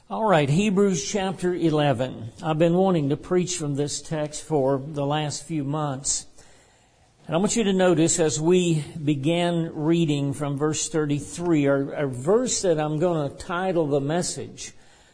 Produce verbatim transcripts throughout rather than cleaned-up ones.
All right, Hebrews chapter eleven. I've been wanting to preach from this text for the last few months. And I want you to notice as we began reading from verse thirty-three, our, our verse that I'm going to title the message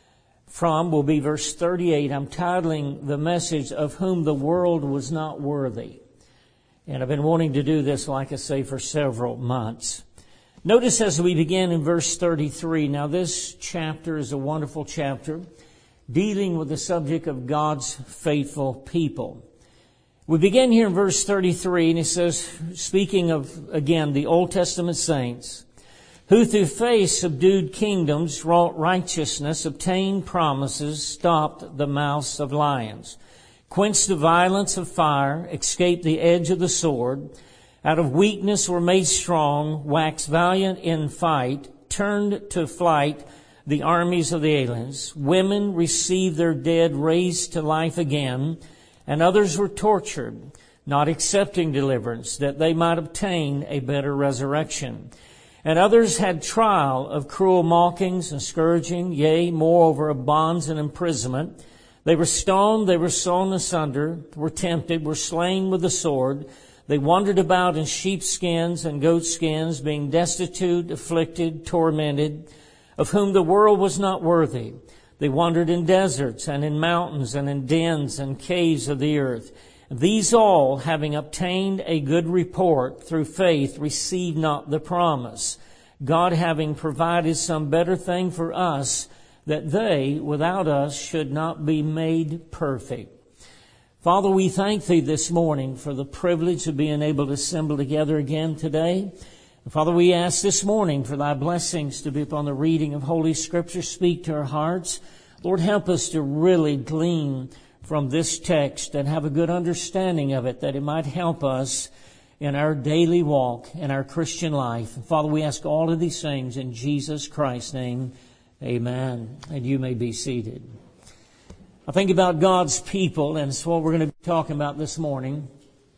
from will be verse thirty-eight. I'm titling the message, "Of whom the world was not worthy." And I've been wanting to do this, like I say, for several months. Notice as we begin in verse thirty-three, now this chapter is a wonderful chapter dealing with the subject of God's faithful people. We begin here in verse thirty-three, and it says, speaking of, again, the Old Testament saints, who through faith subdued kingdoms, wrought righteousness, obtained promises, stopped the mouths of lions, quenched the violence of fire, escaped the edge of the sword, out of weakness were made strong, waxed valiant in fight, turned to flight the armies of the aliens. Women received their dead raised to life again, and others were tortured, not accepting deliverance, that they might obtain a better resurrection. And others had trial of cruel mockings and scourging, yea, moreover, of bonds and imprisonment. They were stoned, they were sawn asunder, were tempted, were slain with the sword. They wandered about in sheepskins and goatskins, being destitute, afflicted, tormented, of whom the world was not worthy. They wandered in deserts and in mountains and in dens and caves of the earth. These all, having obtained a good report through faith, received not the promise, God having provided some better thing for us, that they, without us, should not be made perfect. Father, we thank Thee this morning for the privilege of being able to assemble together again today. And Father, we ask this morning for Thy blessings to be upon the reading of Holy Scripture. Speak to our hearts. Lord, help us to really glean from this text and have a good understanding of it, that it might help us in our daily walk, in our Christian life. And Father, we ask all of these things in Jesus Christ's name. Amen. And you may be seated. I think about God's people, and it's what we're going to be talking about this morning.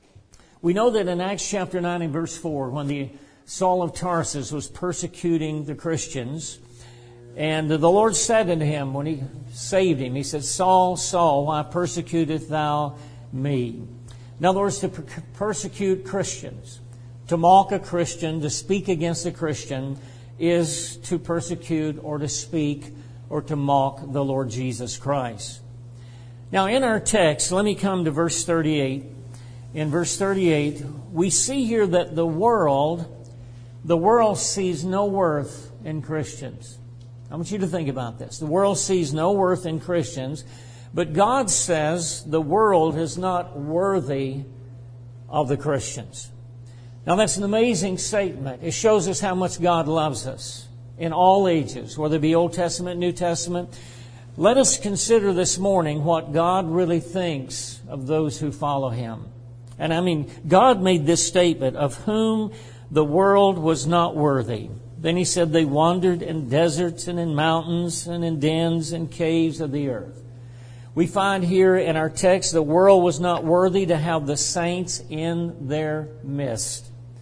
We know that in Acts chapter nine and verse four, when the Saul of Tarsus was persecuting the Christians, and the Lord said unto him, when He saved him, He said, Saul, Saul, why persecutest thou me? In other words, to per- persecute Christians, to mock a Christian, to speak against a Christian, is to persecute or to speak or to mock the Lord Jesus Christ. Now, in our text, let me come to verse thirty-eight. In verse thirty-eight, we see here that the world, the world sees no worth in Christians. I want you to think about this. The world sees no worth in Christians, but God says the world is not worthy of the Christians. Now, that's an amazing statement. It shows us how much God loves us in all ages, whether it be Old Testament, New Testament. Let us consider this morning what God really thinks of those who follow Him. And I mean, God made this statement, of whom the world was not worthy. Then He said they wandered in deserts and in mountains and in dens and caves of the earth. We find here in our text the world was not worthy to have the saints in their midst.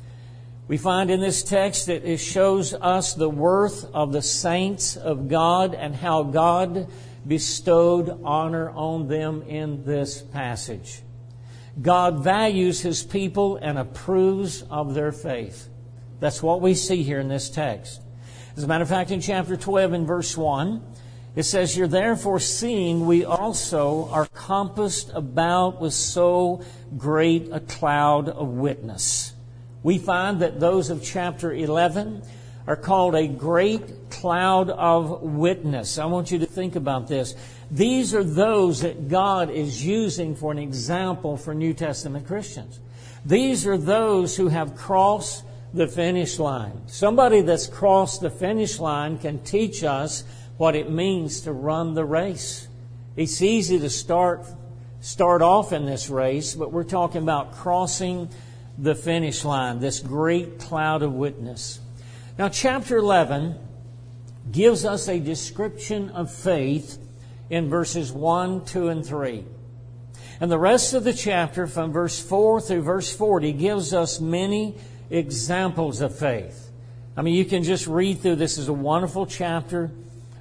We find in this text that it shows us the worth of the saints of God and how God bestowed honor on them in this passage. God values His people and approves of their faith. That's what we see here in this text. As a matter of fact, in chapter twelve in verse one, it says here, therefore seeing we also are compassed about with so great a cloud of witness. We find that those of chapter eleven are called a great cloud of witness. I want you to think about this. These are those that God is using for an example for New Testament Christians. These are those who have crossed the finish line. Somebody that's crossed the finish line can teach us what it means to run the race. It's easy to start, start off in this race, but we're talking about crossing the finish line, this great cloud of witness. Now, chapter eleven gives us a description of faith in verses one, two, and three. And the rest of the chapter, from verse four through verse forty, gives us many examples of faith. I mean, you can just read through. This is a wonderful chapter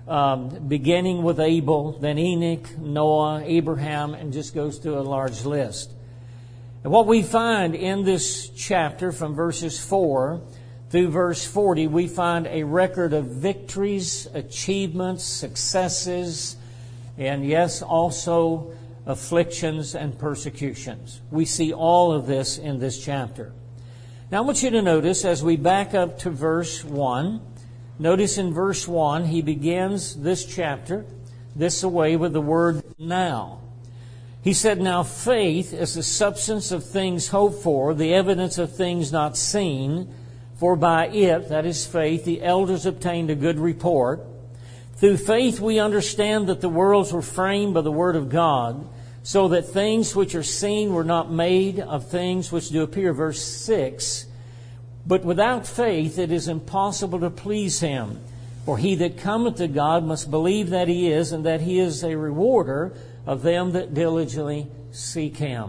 um, beginning with Abel, then Enoch, Noah, Abraham, and just goes through a large list. And what we find in this chapter from verses four through verse forty, we find a record of victories, achievements, successes, and yes, also afflictions and persecutions. We see all of this in this chapter. Now I want you to notice as we back up to verse one, notice in verse one, he begins this chapter this away with the word now. He said, now faith is the substance of things hoped for, the evidence of things not seen, for by it, that is faith, the elders obtained a good report. Through faith we understand that the worlds were framed by the word of God, so that things which are seen were not made of things which do appear. Verse six, but without faith it is impossible to please Him. For he that cometh to God must believe that He is, and that He is a rewarder of them that diligently seek Him.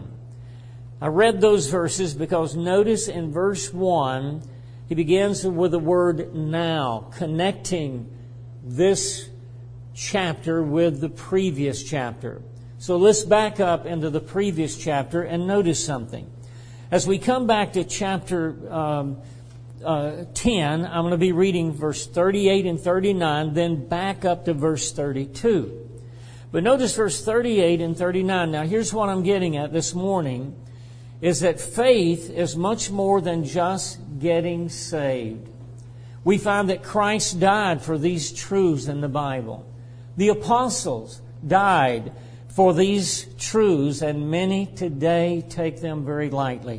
I read those verses because notice in verse one, he begins with the word now, connecting this chapter with the previous chapter. So let's back up into the previous chapter and notice something. As we come back to chapter um, uh, ten, I'm going to be reading verse thirty-eight and thirty-nine, then back up to verse thirty-two. But notice verse thirty-eight and thirty-nine. Now here's what I'm getting at this morning, is that faith is much more than just getting saved. We find that Christ died for these truths in the Bible. The apostles died for these truths, and many today take them very lightly.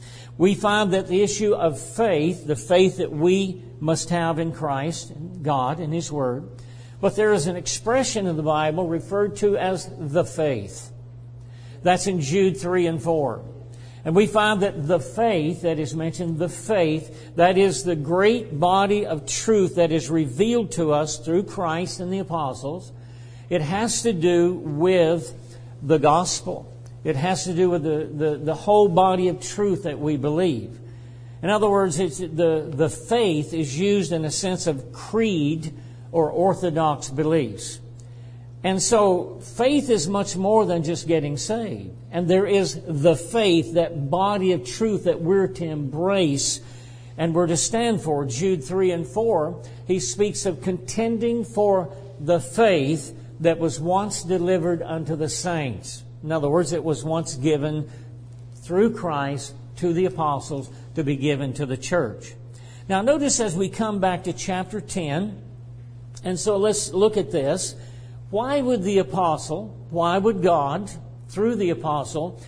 We find that the issue of faith, the faith that we must have in Christ, and God, and His Word, but there is an expression in the Bible referred to as the faith. That's in Jude three and four. And we find that the faith that is mentioned, the faith, that is the great body of truth that is revealed to us through Christ and the apostles. It has to do with the gospel. It has to do with the, the, the whole body of truth that we believe. In other words, it's the, the faith is used in a sense of creed or orthodox beliefs. And so faith is much more than just getting saved. And there is the faith, that body of truth that we're to embrace and we're to stand for. Jude three and four, he speaks of contending for the faith that was once delivered unto the saints. In other words, it was once given through Christ to the apostles to be given to the church. Now notice as we come back to chapter ten, and so let's look at this. Why would the apostle, why would God, through the apostle,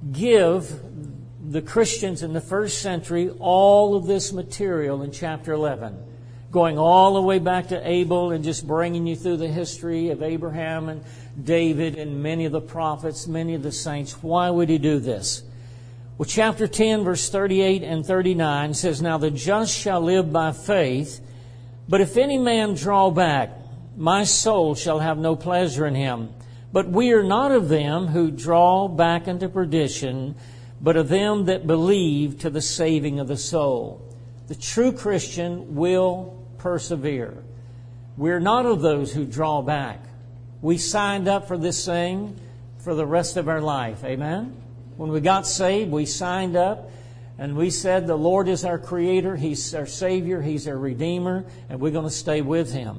give the Christians in the first century all of this material in chapter eleven? Going all the way back to Abel and just bringing you through the history of Abraham and David and many of the prophets, many of the saints. Why would He do this? Well, chapter ten, verse thirty-eight and thirty-nine says, now the just shall live by faith, but if any man draw back, my soul shall have no pleasure in him. But we are not of them who draw back into perdition, but of them that believe to the saving of the soul. The true Christian will persevere. We're not of those who draw back. We signed up for this thing for the rest of our life. Amen? When we got saved, we signed up and we said the Lord is our Creator, He's our Savior, He's our Redeemer, and we're going to stay with Him.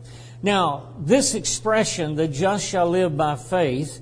Now, this expression, the just shall live by faith,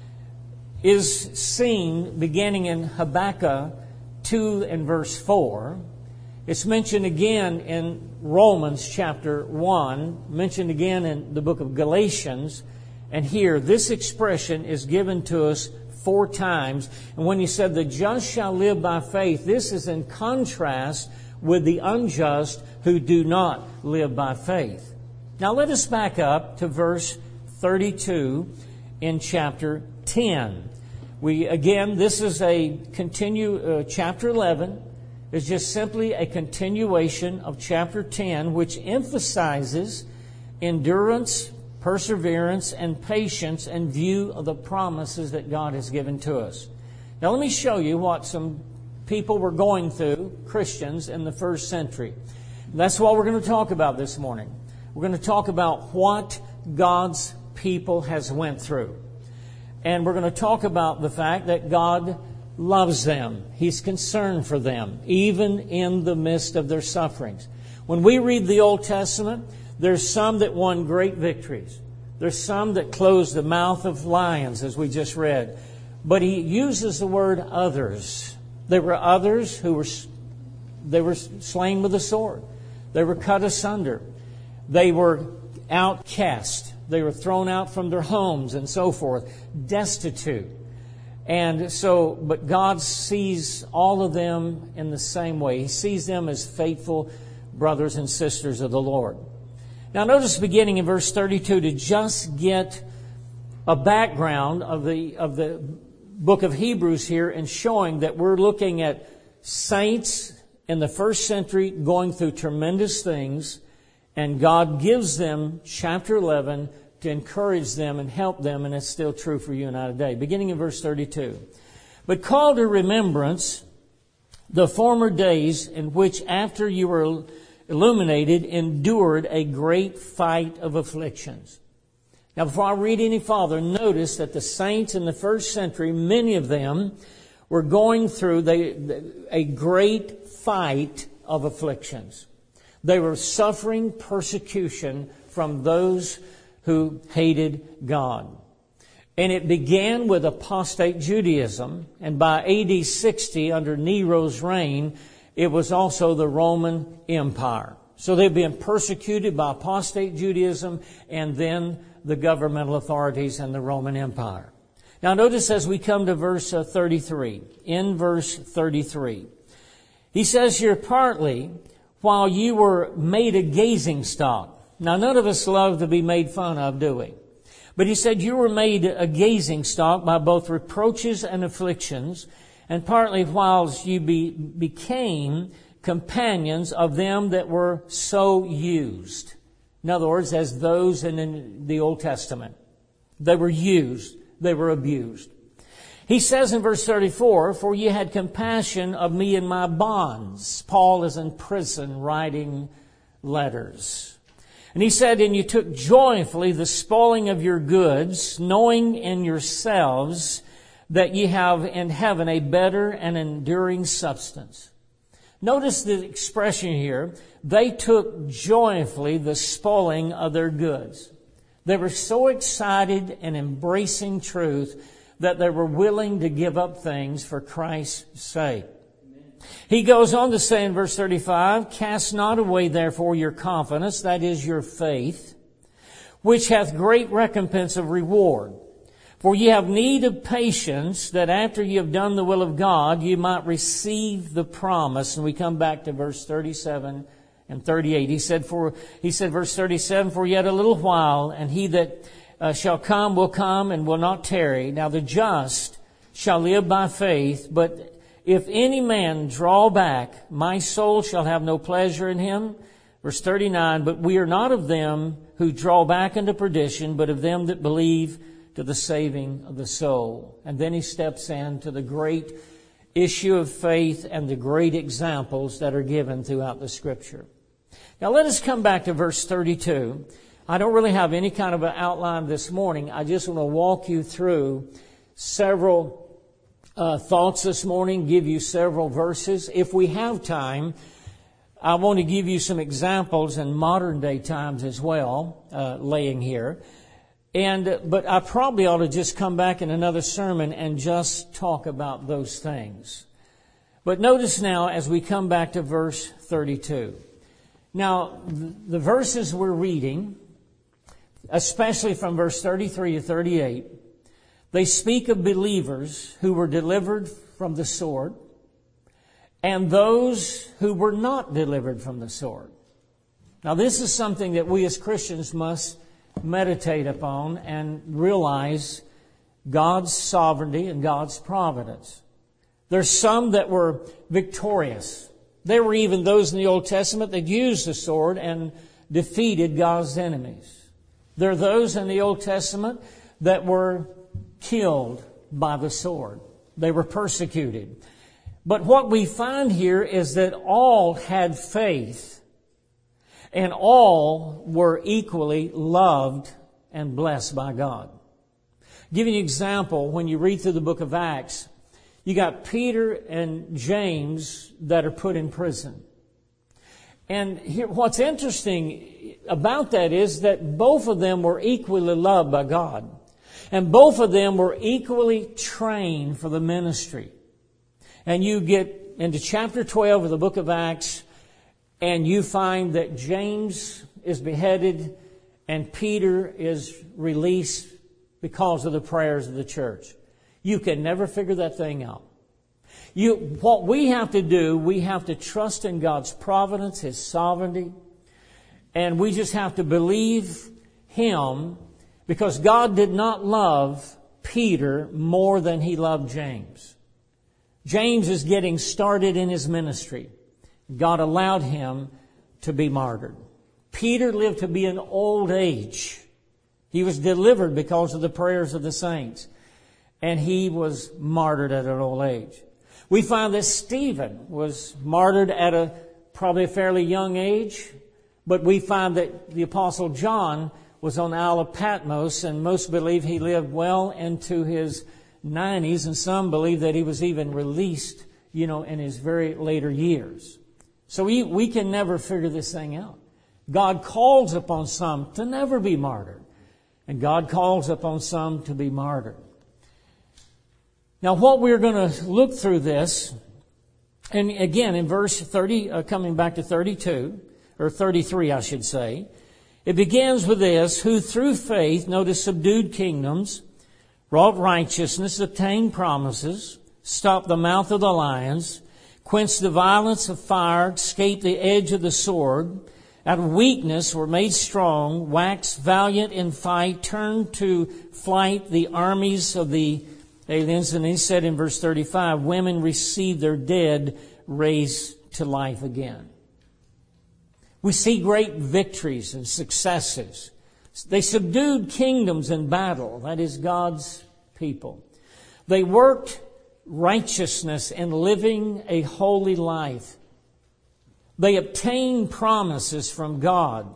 is seen beginning in Habakkuk two and verse four. It's mentioned again in Romans chapter one, mentioned again in the book of Galatians, and here this expression is given to us four times. And when He said the just shall live by faith, this is in contrast with the unjust who do not live by faith. Now let us back up to verse thirty-two in chapter ten. We again, this is a continue uh, chapter eleven is just simply a continuation of chapter ten, which emphasizes endurance, perseverance, and patience in view of the promises that God has given to us. Now let me show you what some people were going through, Christians in the first century. That's what we're going to talk about this morning. We're going to talk about what God's people has went through. And we're going to talk about the fact that God loves them. He's concerned for them, even in the midst of their sufferings. When we read the Old Testament, there's some that won great victories. There's some that closed the mouth of lions, as we just read. But he uses the word others. There were others who were they were slain with a sword. They were cut asunder. They were outcast. They were thrown out from their homes and so forth, destitute. And so, but God sees all of them in the same way. He sees them as faithful brothers and sisters of the Lord. Now notice beginning in verse thirty-two to just get a background of the of the book of Hebrews here and showing that we're looking at saints in the first century going through tremendous things, and God gives them chapter eleven to encourage them and help them, and it's still true for you and I today. Beginning in verse thirty-two. But call to remembrance the former days in which after you were illuminated, endured a great fight of afflictions. Now, before I read any farther, notice that the saints in the first century, many of them were going through the, a great fight of afflictions. They were suffering persecution from those who hated God. And it began with apostate Judaism, and by A D sixty, under Nero's reign, it was also the Roman Empire. So they've been persecuted by apostate Judaism and then the governmental authorities and the Roman Empire. Now notice as we come to verse thirty-three, in verse thirty-three, he says here, partly while you were made a gazing stock. Now none of us love to be made fun of, do we? But he said you were made a gazing stock by both reproaches and afflictions, and partly whilst you be, became companions of them that were so used. In other words, as those in the Old Testament. They were used. They were abused. He says in verse thirty-four, for you had compassion of me in my bonds. Paul is in prison writing letters. And he said, and you took joyfully the spoiling of your goods, knowing in yourselves that ye have in heaven a better and enduring substance. Notice the expression here. They took joyfully the spoiling of their goods. They were so excited and embracing truth that they were willing to give up things for Christ's sake. Amen. He goes on to say in verse thirty-five, cast not away therefore your confidence, that is your faith, which hath great recompense of reward. For ye have need of patience, that after ye have done the will of God, you might receive the promise. And we come back to verse thirty-seven and thirty-eight. He said, for, he said, verse thirty-seven, for yet a little while, and he that uh, shall come will come and will not tarry. Now the just shall live by faith, but if any man draw back, my soul shall have no pleasure in him. Verse thirty-nine, but we are not of them who draw back into perdition, but of them that believe to the saving of the soul. And then he steps into the great issue of faith and the great examples that are given throughout the Scripture. Now let us come back to verse thirty-two. I don't really have any kind of an outline this morning. I just want to walk you through several uh, thoughts this morning, give you several verses. If we have time, I want to give you some examples in modern day times as well, uh, laying here. And, but I probably ought to just come back in another sermon and just talk about those things. But notice now as we come back to verse thirty-two. Now, the verses we're reading, especially from verse thirty-three to thirty-eight, they speak of believers who were delivered from the sword and those who were not delivered from the sword. Now, this is something that we as Christians must meditate upon and realize God's sovereignty and God's providence. There's some that were victorious. There were even those in the Old Testament that used the sword and defeated God's enemies. There are those in the Old Testament that were killed by the sword. They were persecuted. But what we find here is that all had faith. And all were equally loved and blessed by God. Give you an example. When you read through the book of Acts, you got Peter and James that are put in prison. And here, what's interesting about that is that both of them were equally loved by God. And both of them were equally trained for the ministry. And you get into chapter twelve of the book of Acts, and you find that James is beheaded and Peter is released because of the prayers of the church. You can never figure that thing out. You, what we have to do, we have to trust in God's providence, His sovereignty, and we just have to believe Him, because God did not love Peter more than He loved James. James is getting started in his ministry. God allowed him to be martyred. Peter lived to be an old age. He was delivered because of the prayers of the saints. And he was martyred at an old age. We find that Stephen was martyred at a probably a fairly young age. But we find that the Apostle John was on the Isle of Patmos, and most believe he lived well into his nineties, and some believe that he was even released, you know, in his very later years. So we, we can never figure this thing out. God calls upon some to never be martyred, and God calls upon some to be martyred. Now, what we're going to look through this, and again in verse thirty, uh, coming back to thirty-two, or thirty-three, I should say, it begins with this: who through faith, notice, subdued kingdoms, wrought righteousness, obtained promises, stopped the mouth of the lions, quenched the violence of fire, escaped the edge of the sword, out of weakness were made strong, waxed valiant in fight, turned to flight the armies of the aliens. And he said in verse thirty-five, women received their dead raised to life again. We see great victories and successes. They subdued kingdoms in battle. That is God's people. They worked righteousness and living a holy life. They obtained promises from God.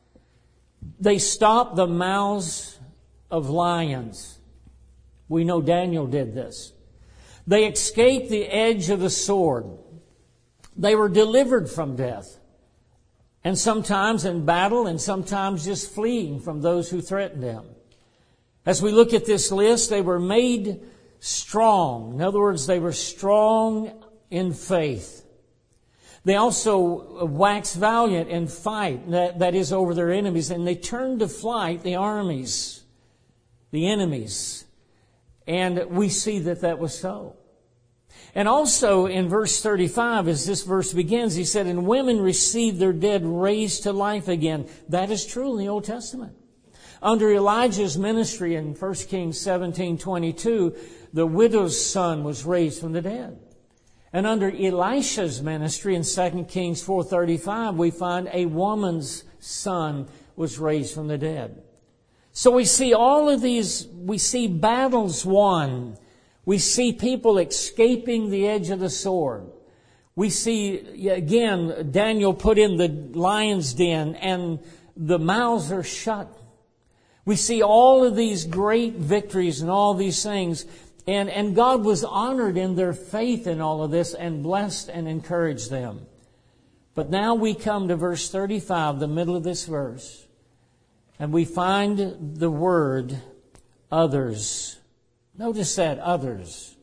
They stopped the mouths of lions. We know Daniel did this. They escaped the edge of the sword. They were delivered from death. And sometimes in battle, and sometimes just fleeing from those who threatened them. As we look at this list, they were made strong. In other words, they were strong in faith. They also waxed valiant in fight, that, that is over their enemies, and they turned to flight the armies, the enemies. And we see that that was so. And also in verse thirty-five, as this verse begins, he said, and women received their dead raised to life again. That is true in the Old Testament. Under Elijah's ministry in First Kings seventeen twenty-two, the widow's son was raised from the dead. And under Elisha's ministry in Second Kings four thirty-five, we find a woman's son was raised from the dead. So we see all of these, we see battles won. We see people escaping the edge of the sword. We see, again, Daniel put in the lion's den and the mouths are shut. We see all of these great victories and all these things. And, and God was honored in their faith in all of this and blessed and encouraged them. But now we come to verse thirty-five, the middle of this verse, and we find the word others. Notice that, others.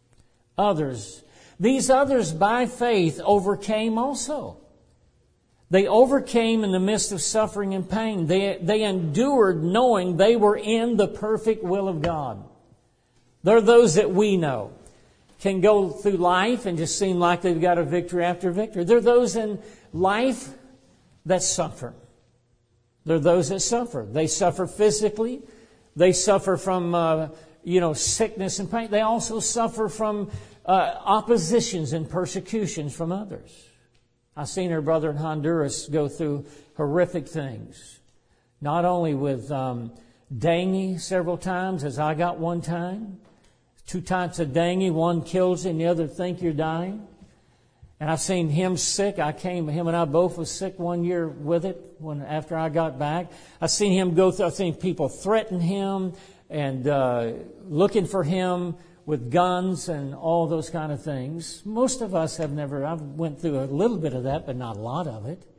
Others. These others by faith overcame also. They overcame in the midst of suffering and pain. They, they endured knowing they were in the perfect will of God. They're those that we know can go through life and just seem like they've got a victory after victory. They're those in life that suffer. They're those that suffer. They suffer physically. They suffer from uh, you know, sickness and pain. They also suffer from uh, oppositions and persecutions from others. I've seen our brother in Honduras go through horrific things. Not only with um, dengue several times, as I got one time. Two types of dengue. One kills you and the other think you're dying. And I've seen him sick. I came, him and I both was sick one year with it when after I got back. I've seen him go through, I've seen people threaten him and uh, looking for him with guns and all those kind of things. Most of us have never, I went through a little bit of that, but not a lot of it.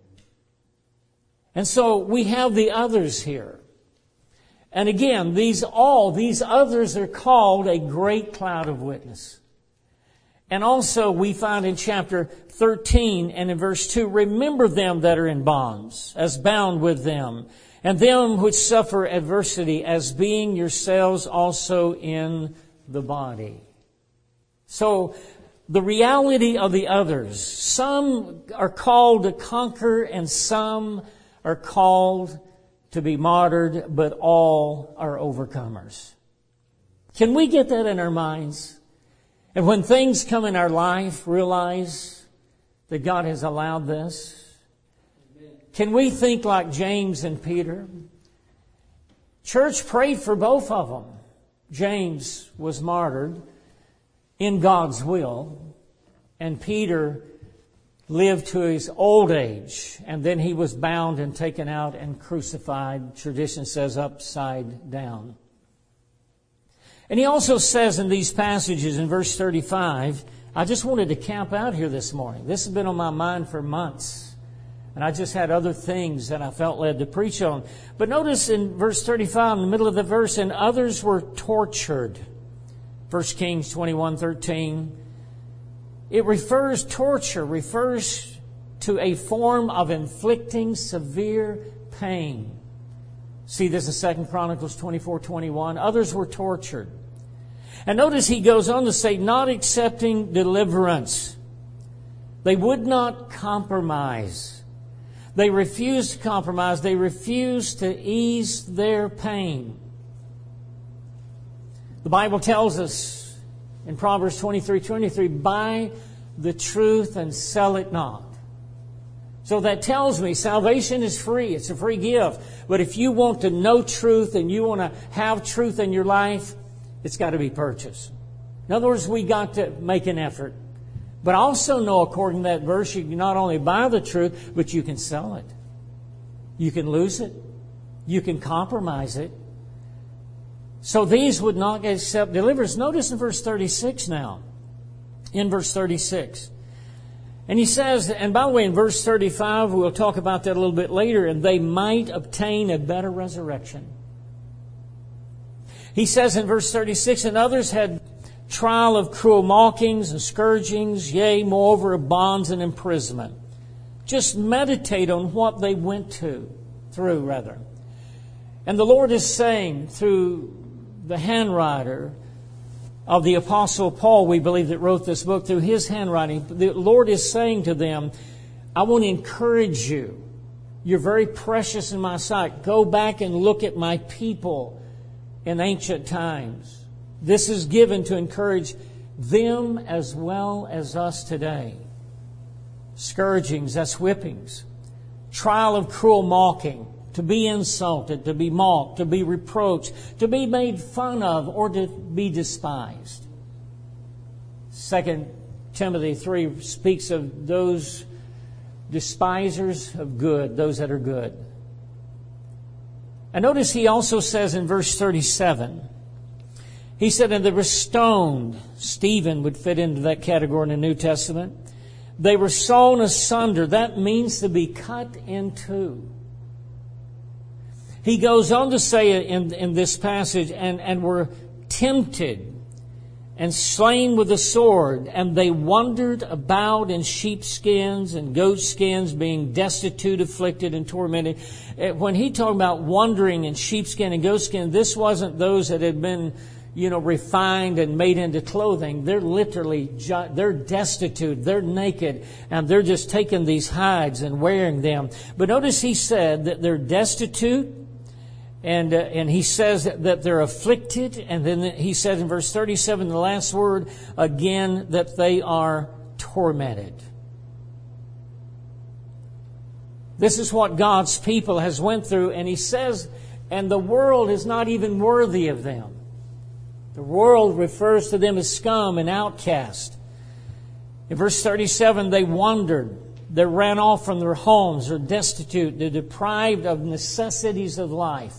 And so we have the others here. And again, these all, these others are called a great cloud of witness. And also we find in chapter thirteen and in verse two, remember them that are in bonds, as bound with them, and them which suffer adversity, as being yourselves also in the body. So the reality of the others, some are called to conquer and some are called to be martyred, but all are overcomers. Can we get that in our minds? And when things come in our life, realize that God has allowed this? Can we think like James and Peter? Church prayed for both of them. James was martyred in God's will, and Peter lived to his old age, and then he was bound and taken out and crucified, tradition says, upside down. And he also says in these passages in verse thirty-five, I just wanted to camp out here this morning. This has been on my mind for months. And I just had other things that I felt led to preach on. But notice in verse thirty-five, in the middle of the verse, and others were tortured. First Kings twenty-one thirteen. It refers, torture refers to a form of inflicting severe pain. See this in Second Chronicles twenty-four twenty-one. Others were tortured. And notice he goes on to say, not accepting deliverance. They would not compromise. They refused to compromise. They refused to ease their pain. The Bible tells us in Proverbs twenty-three twenty-three, buy the truth and sell it not. So that tells me salvation is free. It's a free gift. But if you want to know truth and you want to have truth in your life, it's got to be purchased. In other words, we got to make an effort. But I also know, according to that verse, you can not only buy the truth, but you can sell it. You can lose it. You can compromise it. So these would not accept deliverance. Notice in verse thirty-six now. In verse thirty-six. And he says, and by the way, in verse thirty-five, we'll talk about that a little bit later, and they might obtain a better resurrection. He says in verse thirty-six, and others had trial of cruel mockings and scourgings, yea, moreover, of bonds and imprisonment. Just meditate on what they went to, through, rather. And the Lord is saying through the handwriter of the Apostle Paul, we believe, that wrote this book, through his handwriting, the Lord is saying to them, I want to encourage you. You're very precious in my sight. Go back and look at my people in ancient times. This is given to encourage them as well as us today. Scourgings, that's whippings. Trial of cruel mocking. To be insulted, to be mocked, to be reproached, to be made fun of, or to be despised. Second Timothy three speaks of those despisers of good, those that are good. And notice he also says in verse thirty-seven, he said, and they were stoned. Stephen would fit into that category in the New Testament. They were sawn asunder. That means to be cut in two. He goes on to say in, in this passage, and, and were tempted and slain with the sword, and they wandered about in sheepskins and goatskins, being destitute, afflicted, and tormented. When he talked about wandering in sheepskin and goatskin, this wasn't those that had been, you know, refined and made into clothing. They're literally, they're destitute, they're naked, and they're just taking these hides and wearing them. But notice he said that they're destitute, And uh, and he says that they're afflicted. And then he says in verse thirty-seven, the last word, again, that they are tormented. This is what God's people has went through. And he says, and the world is not even worthy of them. The world refers to them as scum and outcast. In verse thirty-seven, they wandered. They ran off from their homes. They're destitute. They're deprived of necessities of life.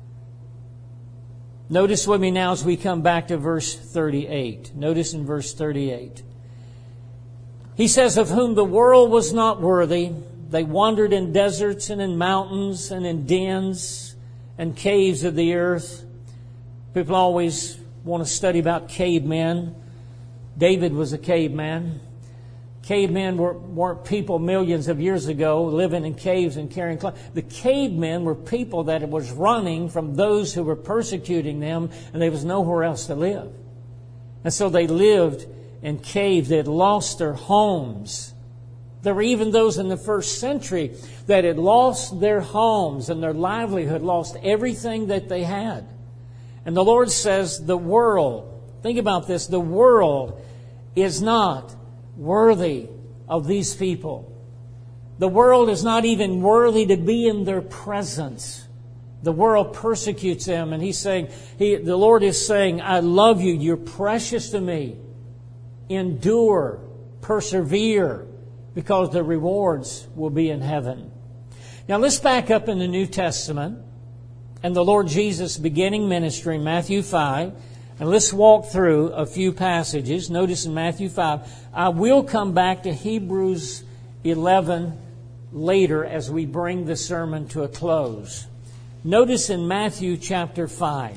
Notice with me now as we come back to verse thirty-eight. Notice in verse thirty-eight. He says, of whom the world was not worthy, they wandered in deserts and in mountains and in dens and caves of the earth. People always want to study about cavemen. David was a caveman. Cavemen were, weren't people millions of years ago living in caves and carrying clothes. The cavemen were people that was running from those who were persecuting them, and there was nowhere else to live. And so they lived in caves. They had lost their homes. There were even those in the first century that had lost their homes and their livelihood, lost everything that they had. And the Lord says the world, think about this, the world is not worthy of these people. The world is not even worthy to be in their presence. The world persecutes them, and He's saying, he, the Lord is saying, I love you, you're precious to me. Endure, persevere, because the rewards will be in heaven. Now let's back up in the New Testament and the Lord Jesus beginning ministry in Matthew five. And let's walk through a few passages. Notice in Matthew five. I will come back to Hebrews eleven later as we bring the sermon to a close. Notice in Matthew chapter five.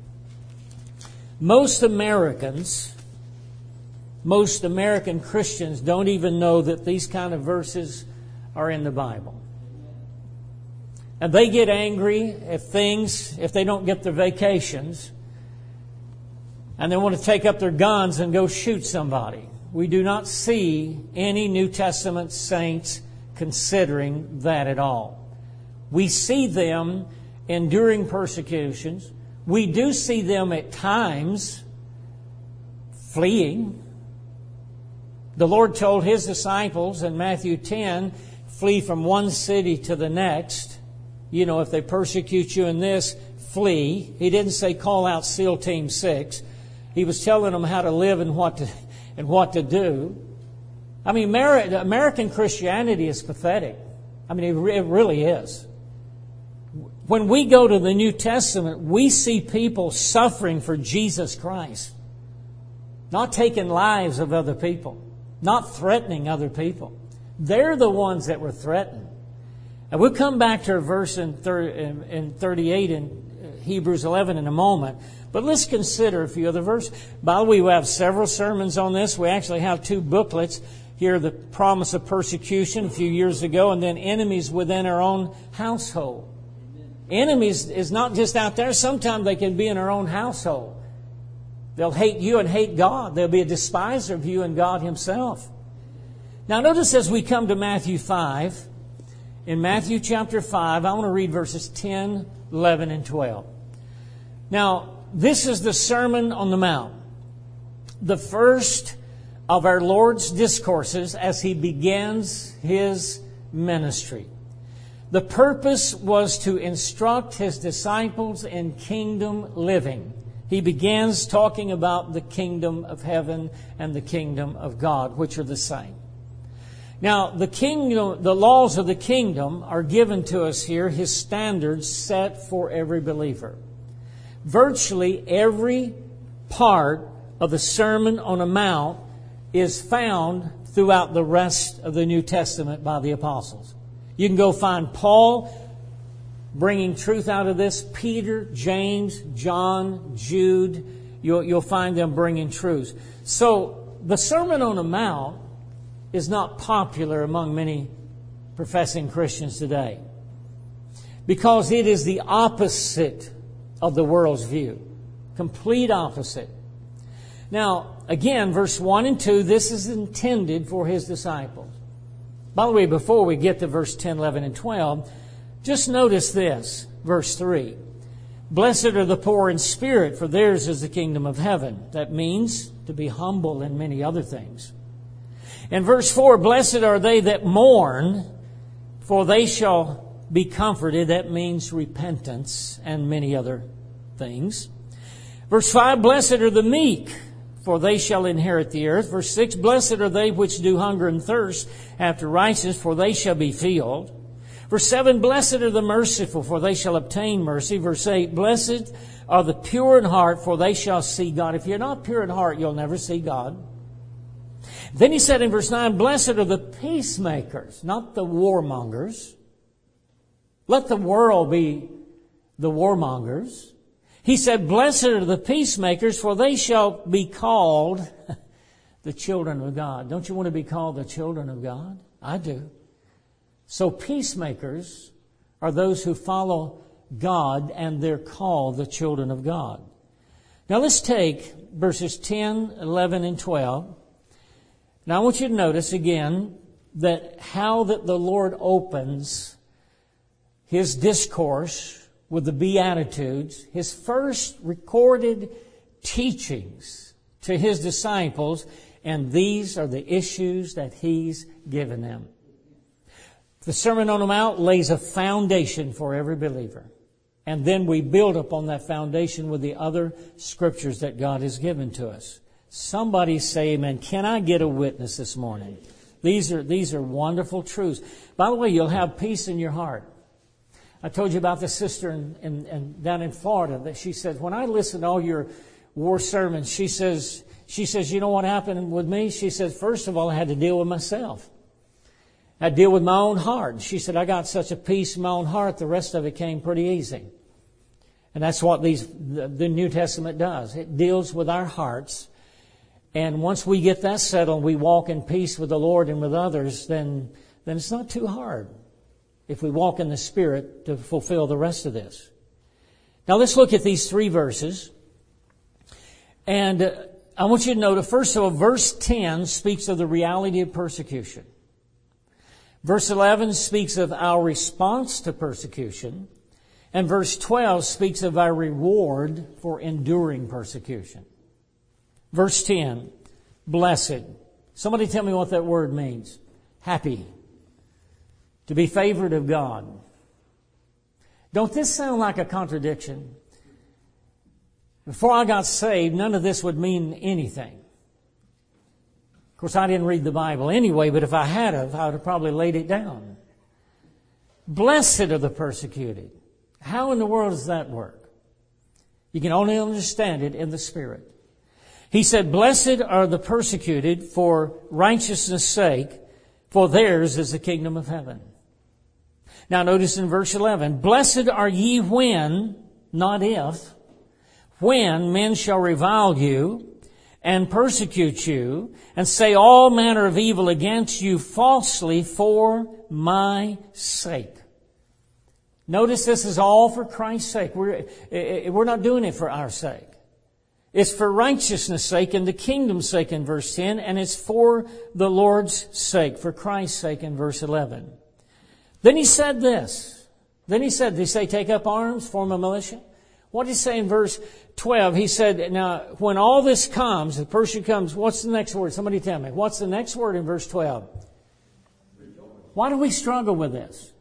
Most Americans, most American Christians don't even know that these kind of verses are in the Bible. And they get angry if things, if they don't get their vacations, and they want to take up their guns and go shoot somebody. We do not see any New Testament saints considering that at all. We see them enduring persecutions. We do see them at times fleeing. The Lord told His disciples in Matthew ten, flee from one city to the next. You know, if they persecute you in this, flee. He didn't say call out SEAL Team six. He was telling them how to live and what to and what to do. I mean, American Christianity is pathetic. I mean, it really is. When we go to the New Testament, we see people suffering for Jesus Christ. Not taking lives of other people. Not threatening other people. They're the ones that were threatened. And we'll come back to a verse in thirty-eight in Hebrews eleven in a moment. But let's consider a few other verses. By the way, we have several sermons on this. We actually have two booklets. Here, the promise of persecution a few years ago, and then enemies within our own household. Amen. Enemies is not just out there. Sometimes they can be in our own household. They'll hate you and hate God. They'll be a despiser of you and God Himself. Now notice as we come to Matthew five, in Matthew chapter five, I want to read verses ten, eleven, and twelve. Now, this is the Sermon on the Mount. The first of our Lord's discourses as He begins His ministry. The purpose was to instruct His disciples in kingdom living. He begins talking about the kingdom of heaven and the kingdom of God, which are the same. Now, the kingdom, the laws of the kingdom are given to us here, His standards set for every believer. Virtually every part of the Sermon on the Mount is found throughout the rest of the New Testament by the apostles. You can go find Paul bringing truth out of this, Peter, James, John, Jude. You'll, you'll find them bringing truth. So the Sermon on the Mount is not popular among many professing Christians today because it is the opposite of the world's view. Complete opposite. Now, again, verse one and two, this is intended for His disciples. By the way, before we get to verse ten, eleven, and twelve, just notice this, verse three. Blessed are the poor in spirit, for theirs is the kingdom of heaven. That means to be humble and many other things. In verse four, blessed are they that mourn, for they shall be comforted. That means repentance and many other things. Verse five, blessed are the meek, for they shall inherit the earth. Verse six, blessed are they which do hunger and thirst after righteousness, for they shall be filled. Verse seven, blessed are the merciful, for they shall obtain mercy. Verse eight, blessed are the pure in heart, for they shall see God. If you're not pure in heart, you'll never see God. Then he said in verse nine, blessed are the peacemakers, not the warmongers. Let the world be the warmongers. He said, blessed are the peacemakers, for they shall be called the children of God. Don't you want to be called the children of God? I do. So peacemakers are those who follow God, and they're called the children of God. Now let's take verses ten, eleven, and twelve. Now I want you to notice again that how that the Lord opens His discourse with the Beatitudes, His first recorded teachings to His disciples, and these are the issues that He's given them. The Sermon on the Mount lays a foundation for every believer. And then we build upon that foundation with the other scriptures that God has given to us. Somebody say amen. Can I get a witness this morning? These are, these are wonderful truths. By the way, you'll have peace in your heart. I told you about the sister in, in, in, down in Florida that she said, when I listen to all your war sermons, she says, she says, you know what happened with me? She says, first of all, I had to deal with myself. I had to deal with my own heart. She said, I got such a peace in my own heart, the rest of it came pretty easy. And that's what these the, the New Testament does. It deals with our hearts. And once we get that settled, we walk in peace with the Lord and with others, then, then it's not too hard if we walk in the Spirit to fulfill the rest of this. Now let's look at these three verses. And uh, I want you to note, first of all, verse ten speaks of the reality of persecution. Verse eleven speaks of our response to persecution. And verse twelve speaks of our reward for enduring persecution. Verse ten, blessed. Somebody tell me what that word means. Happy. To be favored of God. Don't this sound like a contradiction? Before I got saved, none of this would mean anything. Of course, I didn't read the Bible anyway, but if I had have, I would have probably laid it down. Blessed are the persecuted. How in the world does that work? You can only understand it in the Spirit. He said, blessed are the persecuted for righteousness' sake, for theirs is the kingdom of heaven. Now notice in verse eleven, blessed are ye when, not if, when men shall revile you and persecute you and say all manner of evil against you falsely for my sake. Notice this is all for Christ's sake. We're, we're not doing it for our sake. It's for righteousness' sake and the kingdom's sake in verse ten, and it's for the Lord's sake, for Christ's sake in verse eleven. Then he said this. Then he said, did he say take up arms, form a militia? What did he say in verse twelve? He said, now when all this comes, the person comes, what's the next word? Somebody tell me. What's the next word in verse twelve? Why do we struggle with this?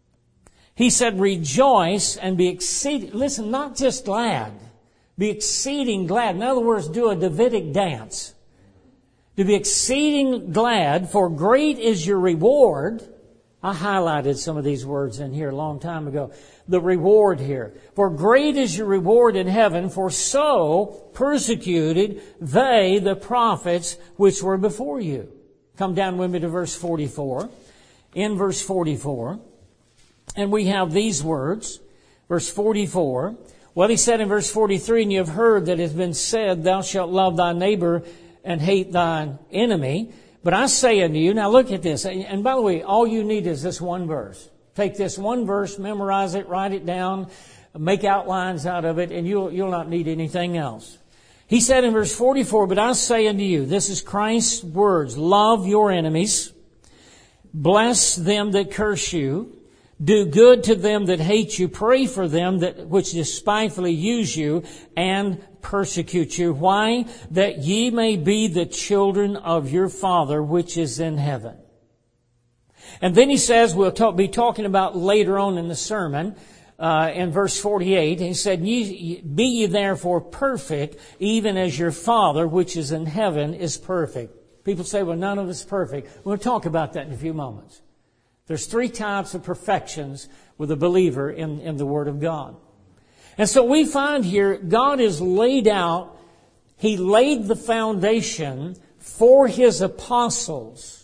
He said, rejoice and be exceeding, listen, not just glad, be exceeding glad. In other words, do a Davidic dance. To be exceeding glad, for great is your reward. I highlighted some of these words in here a long time ago. The reward here. For great is your reward in heaven, for so persecuted they the prophets which were before you. Come down with me to verse forty-four. In verse forty-four. And we have these words. Verse forty-four. Well, he said in verse forty-three, and you have heard that it has been said, thou shalt love thy neighbor and hate thine enemy. But I say unto you, now look at this. And by the way, all you need is this one verse. Take this one verse, memorize it, write it down, make outlines out of it, and you'll, you'll not need anything else. He said in verse forty-four, but I say unto you, this is Christ's words, love your enemies, bless them that curse you, do good to them that hate you, pray for them that which despitefully use you and persecute you. Why? That ye may be the children of your Father which is in heaven. And then he says, we'll talk, be talking about later on in the sermon, uh, in verse forty-eight. He said, ye, be ye therefore perfect, even as your Father which is in heaven is perfect. People say, well, none of us is perfect. We'll talk about that in a few moments. There's three types of perfections with a believer in, in the Word of God. And so we find here, God has laid out, He laid the foundation for His apostles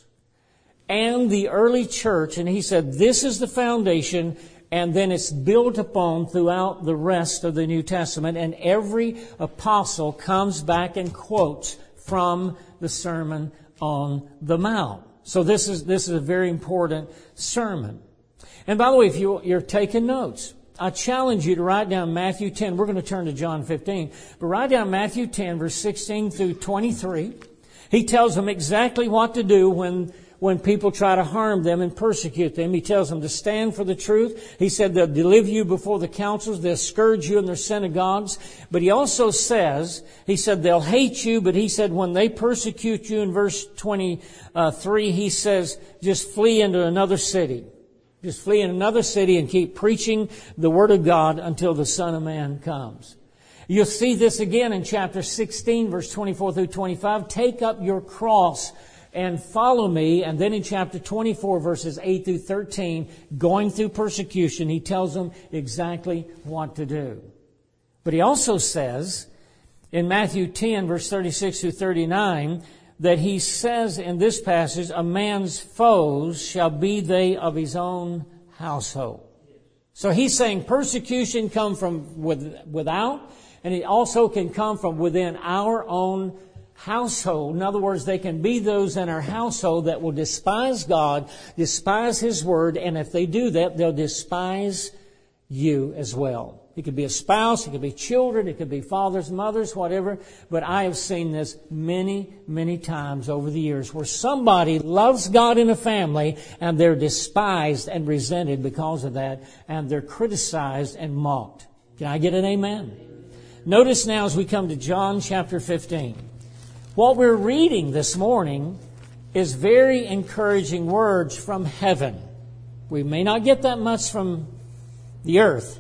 and the early church. And He said, this is the foundation, and then it's built upon throughout the rest of the New Testament. And every apostle comes back and quotes from the Sermon on the Mount. So this is this is a very important sermon. And by the way, if you, you're taking notes, I challenge you to write down Matthew ten. We're going to turn to John fifteen. But write down Matthew ten, verse sixteen through twenty-three. He tells them exactly what to do when when people try to harm them and persecute them. He tells them to stand for the truth. He said they'll deliver you before the councils. They'll scourge you in their synagogues. But he also says, he said they'll hate you, but he said when they persecute you in verse twenty-three, he says just flee into another city. Just flee in another city and keep preaching the Word of God until the Son of Man comes. You'll see this again in chapter sixteen, verse twenty-four through twenty-five. Take up your cross and follow me. And then in chapter twenty-four, verses eight through thirteen, going through persecution, he tells them exactly what to do. But he also says in Matthew ten, verse thirty-six through thirty-nine, that he says in this passage, a man's foes shall be they of his own household. So he's saying persecution come from with, without, and it also can come from within our own household. In other words, they can be those in our household that will despise God, despise His Word, and if they do that, they'll despise you as well. It could be a spouse, it could be children, it could be fathers, mothers, whatever. But I have seen this many, many times over the years where somebody loves God in a family and they're despised and resented because of that, and they're criticized and mocked. Can I get an amen? Notice now as we come to John chapter fifteen. What we're reading this morning is very encouraging words from heaven. We may not get that much from the earth,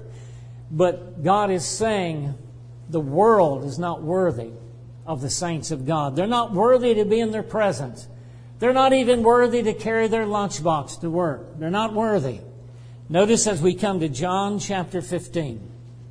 but God is saying the world is not worthy of the saints of God. They're not worthy to be in their presence. They're not even worthy to carry their lunchbox to work. They're not worthy. Notice as we come to John chapter fifteen.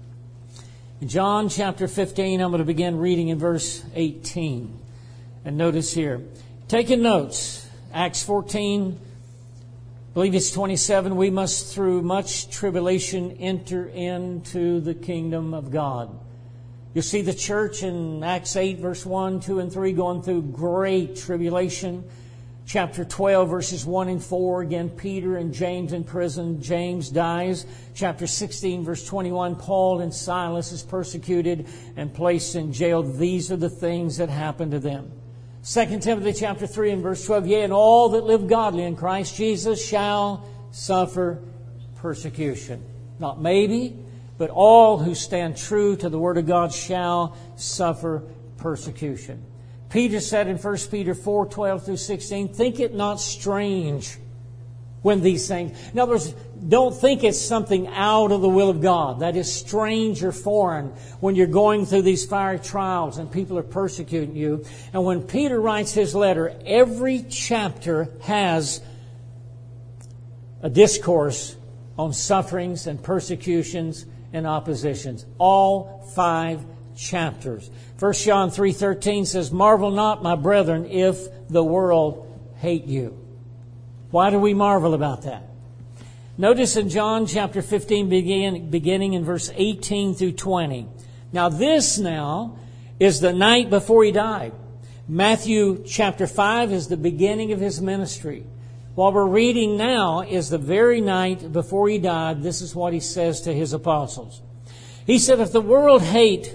In John chapter fifteen, I'm going to begin reading in verse eighteen. And notice here, taking notes, Acts fourteen, I believe it's twenty-seven, we must through much tribulation enter into the kingdom of God. You'll see the church in Acts eight, verse one, two, and three going through great tribulation. Chapter twelve, verses one and four, again, Peter and James in prison. James dies. Chapter sixteen, verse twenty-one, Paul and Silas is persecuted and placed in jail. These are the things that happened to them. Second Timothy chapter three and verse twelve, yea, and all that live godly in Christ Jesus shall suffer persecution. Not maybe, but all who stand true to the Word of God shall suffer persecution. Peter said in First Peter four, twelve through sixteen, think it not strange when these things... In other words, don't think it's something out of the will of God. That is strange or foreign when you're going through these fiery trials and people are persecuting you. And when Peter writes his letter, every chapter has a discourse on sufferings and persecutions and oppositions. All five chapters. First John three thirteen says, marvel not, my brethren, if the world hate you. Why do we marvel about that? Notice in John chapter fifteen, begin, beginning in verse eighteen through twenty. Now this now is the night before He died. Matthew chapter five is the beginning of His ministry. What we're reading now is the very night before He died. This is what He says to His apostles. He said, if the world hate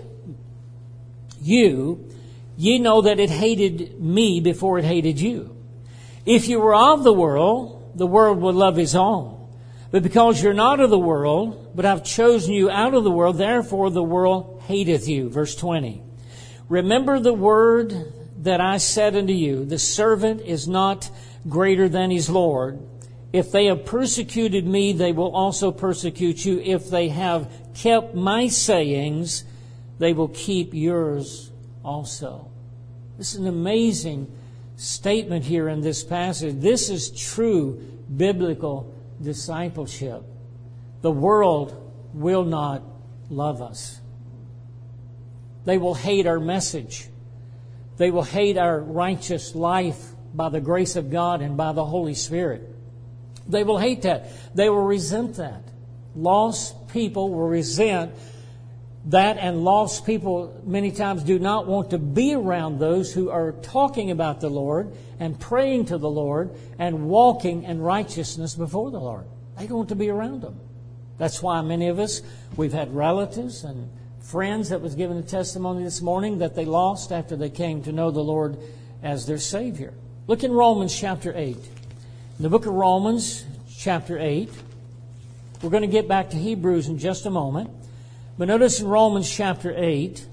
you, ye know that it hated me before it hated you. If you were of the world, the world would love his own. But because you're not of the world, but I've chosen you out of the world, therefore the world hateth you. Verse twenty. Remember the word that I said unto you, the servant is not greater than his Lord. If they have persecuted me, they will also persecute you. If they have kept my sayings, they will keep yours also. This is an amazing statement here in this passage. This is true biblical discipleship. The world will not love us. They will hate our message. They will hate our righteous life by the grace of God and by the Holy Spirit. They will hate that. They will resent that. Lost people will resent that, and lost people many times do not want to be around those who are talking about the Lord and praying to the Lord and walking in righteousness before the Lord. They don't want to be around them. That's why many of us, we've had relatives and friends that was given a testimony this morning that they lost after they came to know the Lord as their Savior. Look in Romans chapter eight. In the book of Romans chapter eight, we're going to get back to Hebrews in just a moment. But notice in Romans chapter eight,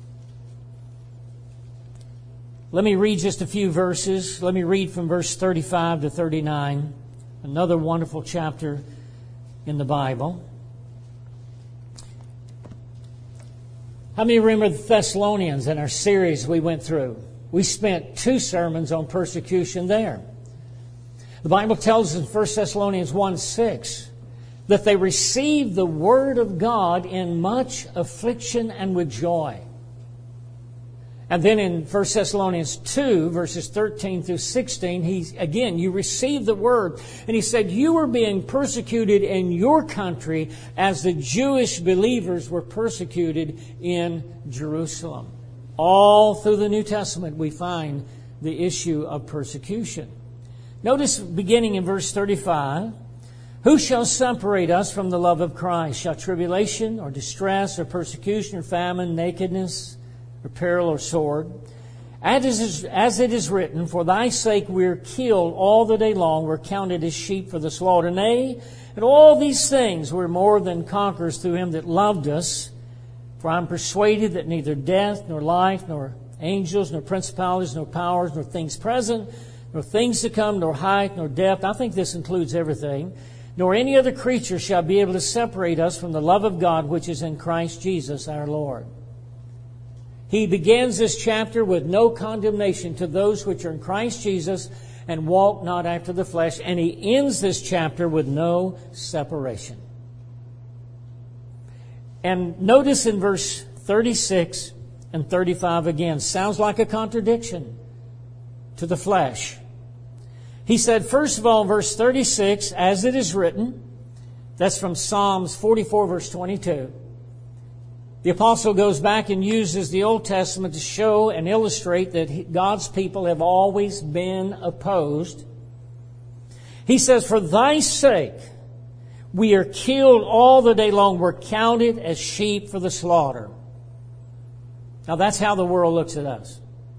let me read just a few verses. Let me read from verse thirty-five to thirty-nine, another wonderful chapter in the Bible. How many remember the Thessalonians in our series we went through? We spent two sermons on persecution there. The Bible tells us in First Thessalonians one six that they received the Word of God in much affliction and with joy. And then in First Thessalonians two, verses thirteen through sixteen, he again, you received the Word. And he said, you were being persecuted in your country as the Jewish believers were persecuted in Jerusalem. All through the New Testament we find the issue of persecution. Notice beginning in verse thirty-five, who shall separate us from the love of Christ? Shall tribulation or distress or persecution or famine, nakedness or peril or sword? As it is, as it is written, for thy sake we are killed all the day long, we're counted as sheep for the slaughter. Nay, in all these things we're more than conquerors through him that loved us. For I'm persuaded that neither death, nor life, nor angels, nor principalities, nor powers, nor things present, nor things to come, nor height, nor depth, I think this includes everything, nor any other creature shall be able to separate us from the love of God which is in Christ Jesus our Lord. He begins this chapter with no condemnation to those which are in Christ Jesus and walk not after the flesh, and he ends this chapter with no separation. And notice in verse thirty-six and thirty-five again, sounds like a contradiction to the flesh. He said, first of all, verse thirty-six, as it is written, that's from Psalms forty-four, verse twenty-two. The apostle goes back and uses the Old Testament to show and illustrate that God's people have always been opposed. He says, for thy sake we are killed all the day long. We're counted as sheep for the slaughter. Now that's how the world looks at us.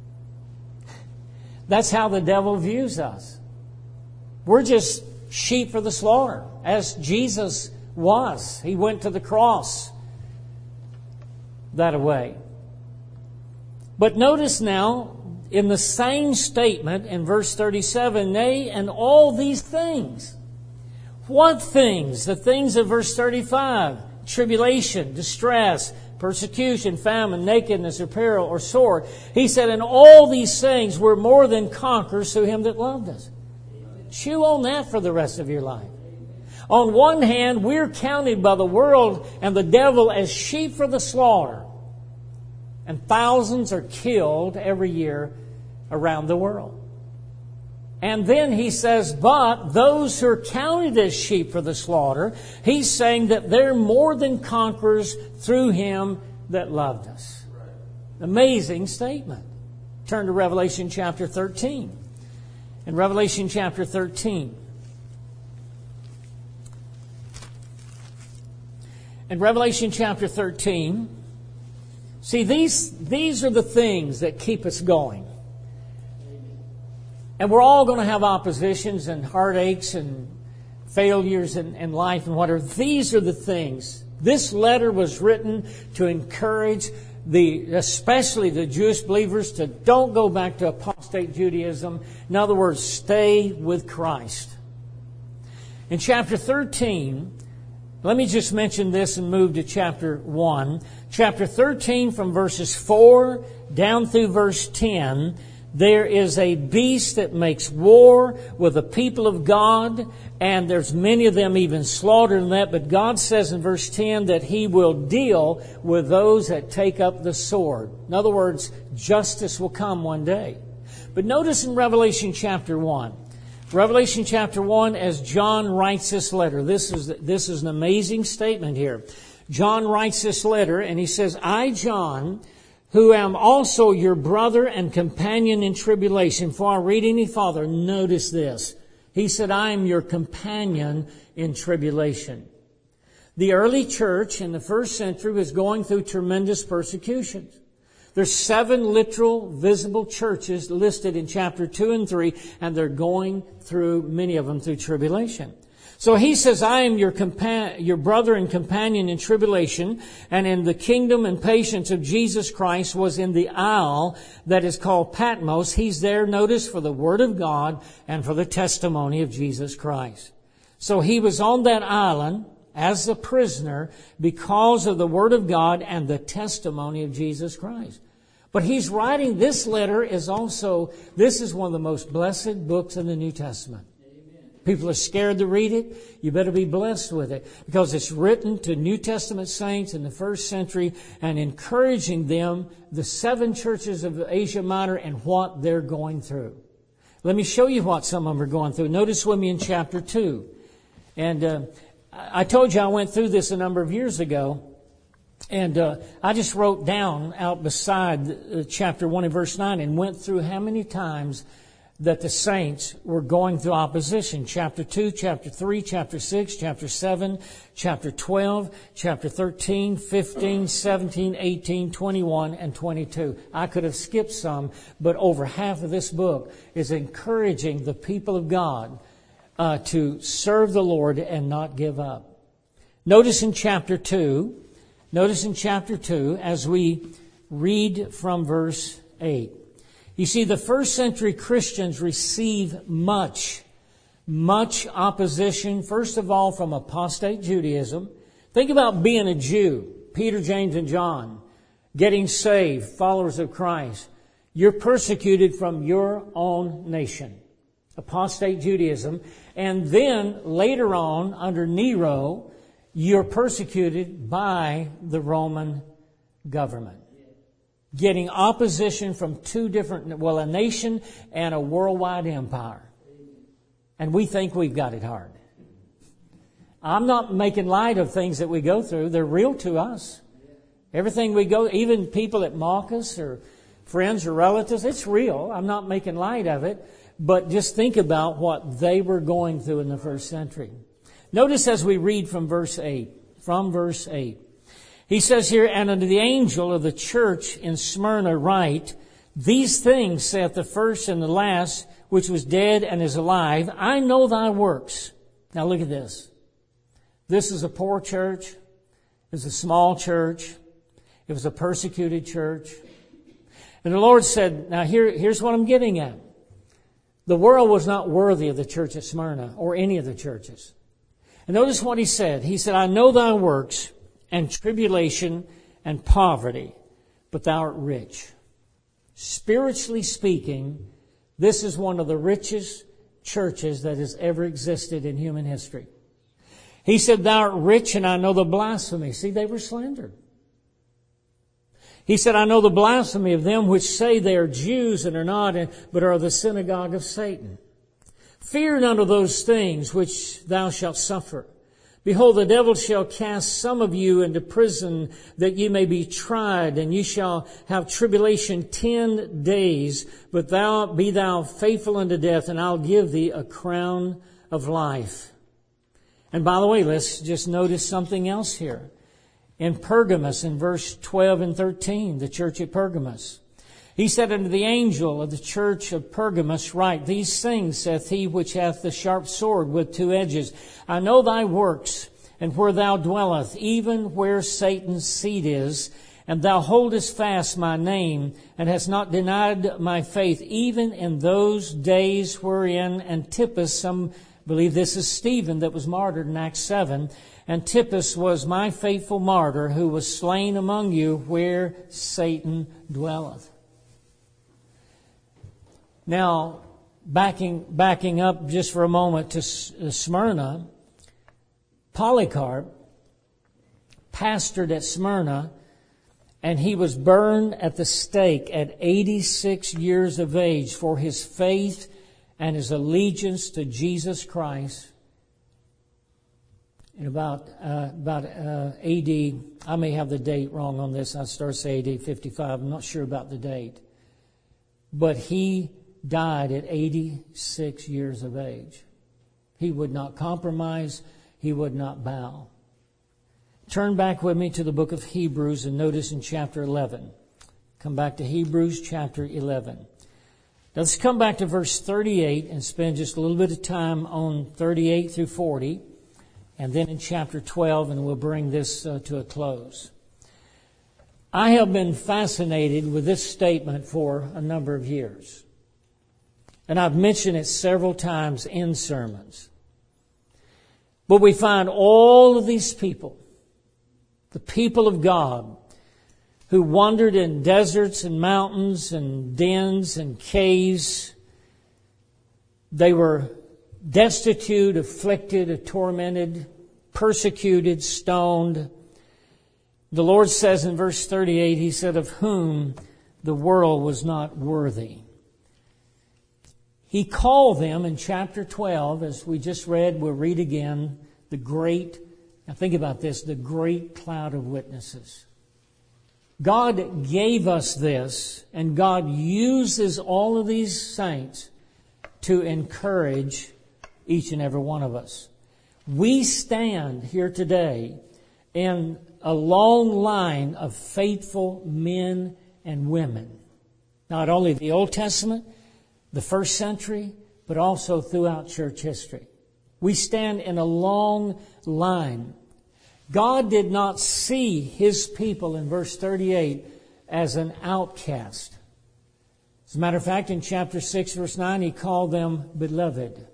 That's how the devil views us. We're just sheep for the slaughter, as Jesus was. He went to the cross that way. But notice now, in the same statement in verse thirty-seven, nay, and all these things. What things? The things of verse thirty-five. Tribulation, distress, persecution, famine, nakedness, or peril, or sword. He said, in all these things we're more than conquerors through him that loved us. Chew on that for the rest of your life. On one hand, we're counted by the world and the devil as sheep for the slaughter. And thousands are killed every year around the world. And then he says, but those who are counted as sheep for the slaughter, he's saying that they're more than conquerors through him that loved us. Amazing statement. Turn to Revelation chapter thirteen. In Revelation chapter thirteen. In Revelation chapter thirteen, see, these, these are the things that keep us going. And we're all going to have oppositions and heartaches and failures in, in life and whatever. These are the things. This letter was written to encourage the, especially the Jewish believers, to don't go back to apostate Judaism. In other words, stay with Christ. In chapter thirteen, let me just mention this and move to chapter one. Chapter thirteen, from verses four down through verse ten, there is a beast that makes war with the people of God, and there's many of them even slaughtered in that. But God says in verse ten that He will deal with those that take up the sword. In other words, justice will come one day. But notice in Revelation chapter one, Revelation chapter one, as John writes this letter, this is, this is an amazing statement here. John writes this letter and he says, I, John, who am also your brother and companion in tribulation. Before I read any farther, notice this. He said, I am your companion in tribulation. The early church in the first century was going through tremendous persecutions. There's seven literal, visible churches listed in chapter two and three, and they're going through, many of them, through tribulation. So he says, I am your compa- your brother and companion in tribulation, and in the kingdom and patience of Jesus Christ was in the isle that is called Patmos. He's there, notice, for the word of God and for the testimony of Jesus Christ. So he was on that island as a prisoner because of the word of God and the testimony of Jesus Christ. But he's writing this letter is also, this is one of the most blessed books in the New Testament. People are scared to read it. You better be blessed with it because it's written to New Testament saints in the first century and encouraging them, the seven churches of Asia Minor, and what they're going through. Let me show you what some of them are going through. Notice with me in chapter two. And uh, I told you I went through this a number of years ago. And uh, I just wrote down out beside uh, chapter one and verse nine and went through how many times that the saints were going through opposition. Chapter two, chapter three, chapter six, chapter seven, chapter twelve, chapter thirteen, fifteen, seventeen, eighteen, twenty-one, and twenty-two. I could have skipped some, but over half of this book is encouraging the people of God uh, to serve the Lord and not give up. Notice in chapter two, notice in chapter two, as we read from verse eight. You see, the first century Christians receive much, much opposition, first of all, from apostate Judaism. Think about being a Jew, Peter, James, and John, getting saved, followers of Christ. You're persecuted from your own nation, apostate Judaism. And then later on, under Nero, you're persecuted by the Roman government. Getting opposition from two different, well, a nation and a worldwide empire. And we think we've got it hard. I'm not making light of things that we go through. They're real to us. Everything we go, even people that mock us or friends or relatives, it's real. I'm not making light of it. But just think about what they were going through in the first century. Notice as we read from verse eight, from verse eight. He says here, and unto the angel of the church in Smyrna write, these things saith the first and the last, which was dead and is alive. I know thy works. Now look at this. This is a poor church. It was a small church. It was a persecuted church. And the Lord said, now here, here's what I'm getting at. The world was not worthy of the church at Smyrna or any of the churches. And notice what he said. He said, I know thy works, and tribulation and poverty, but thou art rich. Spiritually speaking, this is one of the richest churches that has ever existed in human history. He said, thou art rich, and I know the blasphemy. See, they were slandered. He said, I know the blasphemy of them which say they are Jews and are not, but are the synagogue of Satan. Fear none of those things which thou shalt suffer. Behold, the devil shall cast some of you into prison that ye may be tried, and ye shall have tribulation ten days. But thou be thou faithful unto death, and I'll give thee a crown of life. And by the way, let's just notice something else here. In Pergamos, in verse twelve and thirteen, the church at Pergamos. He said unto the angel of the church of Pergamos, write, these things saith he which hath the sharp sword with two edges. I know thy works, and where thou dwellest, even where Satan's seat is, and thou holdest fast my name, and hast not denied my faith, even in those days wherein Antipas, some I believe this is Stephen that was martyred in Acts seven. Antipas was my faithful martyr who was slain among you where Satan dwelleth. Now, backing, backing up just for a moment to Smyrna, Polycarp pastored at Smyrna, and he was burned at the stake at eighty-six years of age for his faith and his allegiance to Jesus Christ. In about uh, about uh, A D, I may have the date wrong on this. I start to say A D fifty-five. I'm not sure about the date. But he died at eighty-six years of age. He would not compromise. He would not bow. Turn back with me to the book of Hebrews and notice in chapter eleven. Come back to Hebrews chapter eleven. Now let's come back to verse thirty-eight and spend just a little bit of time on thirty-eight through forty. And then in chapter twelve, and we'll bring this uh, to a close. I have been fascinated with this statement for a number of years. And I've mentioned it several times in sermons. But we find all of these people, the people of God, who wandered in deserts and mountains and dens and caves. They were destitute, afflicted, tormented, persecuted, stoned. The Lord says in verse thirty-eight, He said, of whom the world was not worthy. He called them in chapter twelve, as we just read, we'll read again, the great, now think about this, the great cloud of witnesses. God gave us this, and God uses all of these saints to encourage each and every one of us. We stand here today in a long line of faithful men and women. Not only the Old Testament, the first century, but also throughout church history. We stand in a long line. God did not see His people in verse thirty-eight as an outcast. As a matter of fact, in chapter six, verse nine, He called them beloved.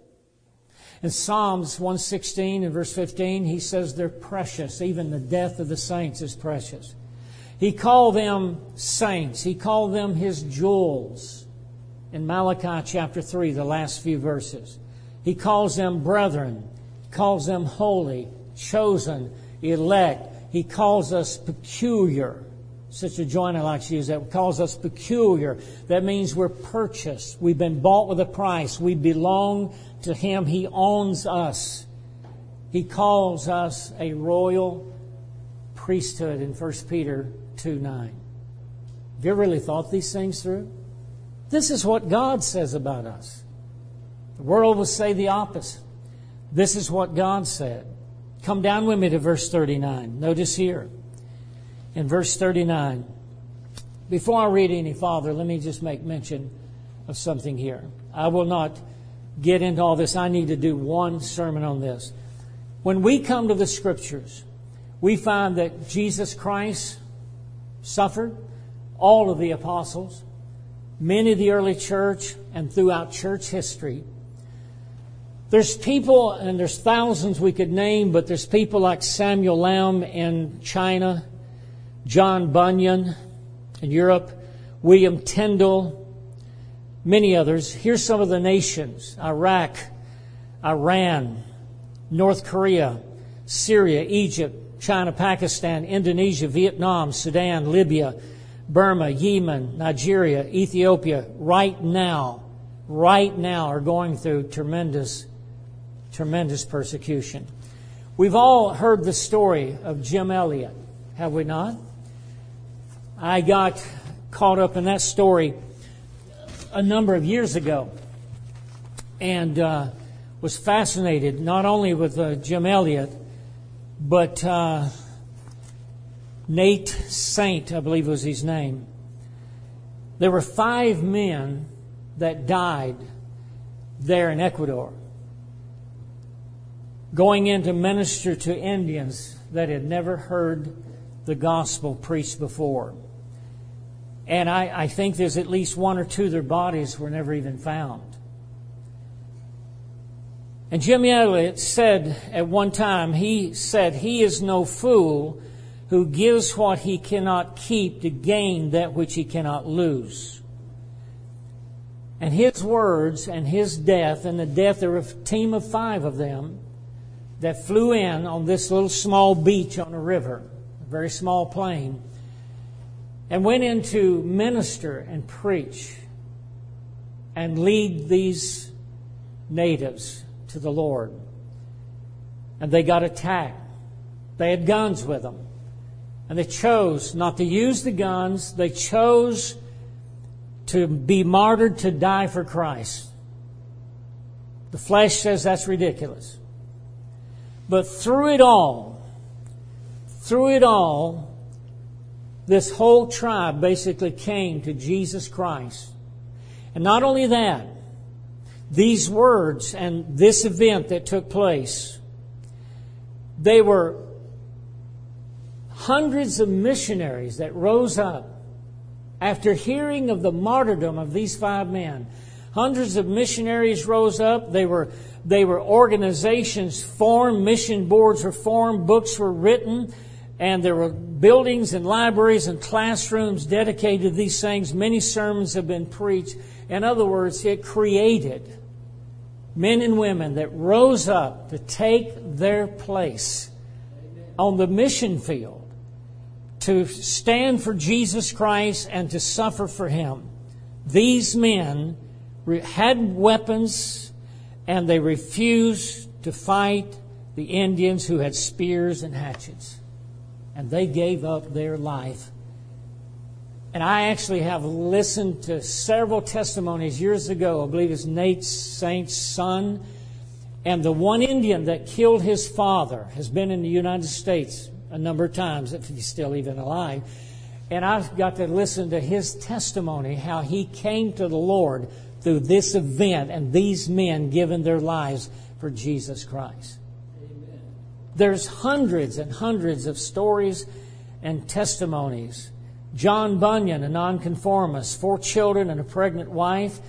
In Psalms one sixteen and verse fifteen, He says they're precious. Even the death of the saints is precious. He called them saints. He called them His jewels. In Malachi chapter three, the last few verses. He calls them brethren. He calls them holy, chosen, elect. He calls us peculiar. Sister Joanna likes to use that. He calls us peculiar. That means we're purchased. We've been bought with a price. We belong to Him. He owns us. He calls us a royal priesthood in First Peter two nine. Have you ever really thought these things through? This is what God says about us. The world will say the opposite. This is what God said. Come down with me to verse thirty-nine. Notice here, in verse thirty-nine. Before I read any farther, let me just make mention of something here. I will not get into all this. I need to do one sermon on this. When we come to the Scriptures, we find that Jesus Christ suffered, all of the apostles, many of the early church, and throughout church history. There's people, and there's thousands we could name, but there's people like Samuel Lamb in China, John Bunyan in Europe, William Tyndale, many others. Here's some of the nations: Iraq, Iran, North Korea, Syria, Egypt, China, Pakistan, Indonesia, Vietnam, Sudan, Libya, Burma, Yemen, Nigeria, Ethiopia, right now, right now are going through tremendous, tremendous persecution. We've all heard the story of Jim Elliot, have we not? I got caught up in that story a number of years ago and uh, was fascinated not only with uh, Jim Elliot, but uh, Nate Saint, I believe was his name. There were five men that died there in Ecuador, going in to minister to Indians that had never heard the gospel preached before. And I, I think there's at least one or two of their bodies were never even found. And Jim Elliot said at one time, he said, "He is no fool who gives what he cannot keep to gain that which he cannot lose." And his words and his death and the death, there were a team of five of them that flew in on this little small beach on a river, a very small plane, and went in to minister and preach and lead these natives to the Lord. And they got attacked. They had guns with them. And they chose not to use the guns. They chose to be martyred, to die for Christ. The flesh says that's ridiculous. But through it all, through it all, this whole tribe basically came to Jesus Christ. And not only that, these words and this event that took place, they were hundreds of missionaries that rose up after hearing of the martyrdom of these five men. Hundreds of missionaries rose up. They were, they were organizations formed, mission boards were formed, books were written, and there were buildings and libraries and classrooms dedicated to these things. Many sermons have been preached. In other words, it created men and women that rose up to take their place on the mission field, to stand for Jesus Christ and to suffer for Him. These men had weapons, and they refused to fight the Indians who had spears and hatchets. And they gave up their life. And I actually have listened to several testimonies years ago. I believe it's Nate Saint's son. And the one Indian that killed his father has been in the United States a number of times, if he's still even alive. And I've got to listen to his testimony, how he came to the Lord through this event and these men giving their lives for Jesus Christ. Amen. There's hundreds and hundreds of stories and testimonies. John Bunyan, a nonconformist, four children and a pregnant wife,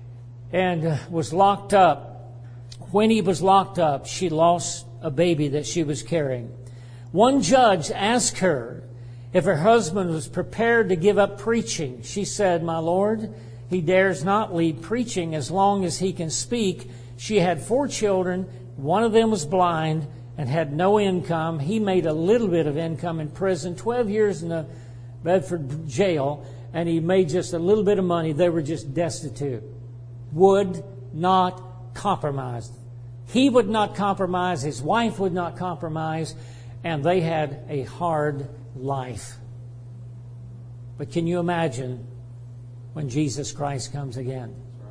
and uh, was locked up. When he was locked up, she lost a baby that she was carrying. One judge asked her if her husband was prepared to give up preaching. She said, "My Lord, he dares not leave preaching as long as he can speak." She had four children. One of them was blind and had no income. He made a little bit of income in prison, twelve years in the Bedford jail, and he made just a little bit of money. They were just destitute. Would not compromise. He would not compromise. His wife would not compromise. And they had a hard life. But can you imagine when Jesus Christ comes again?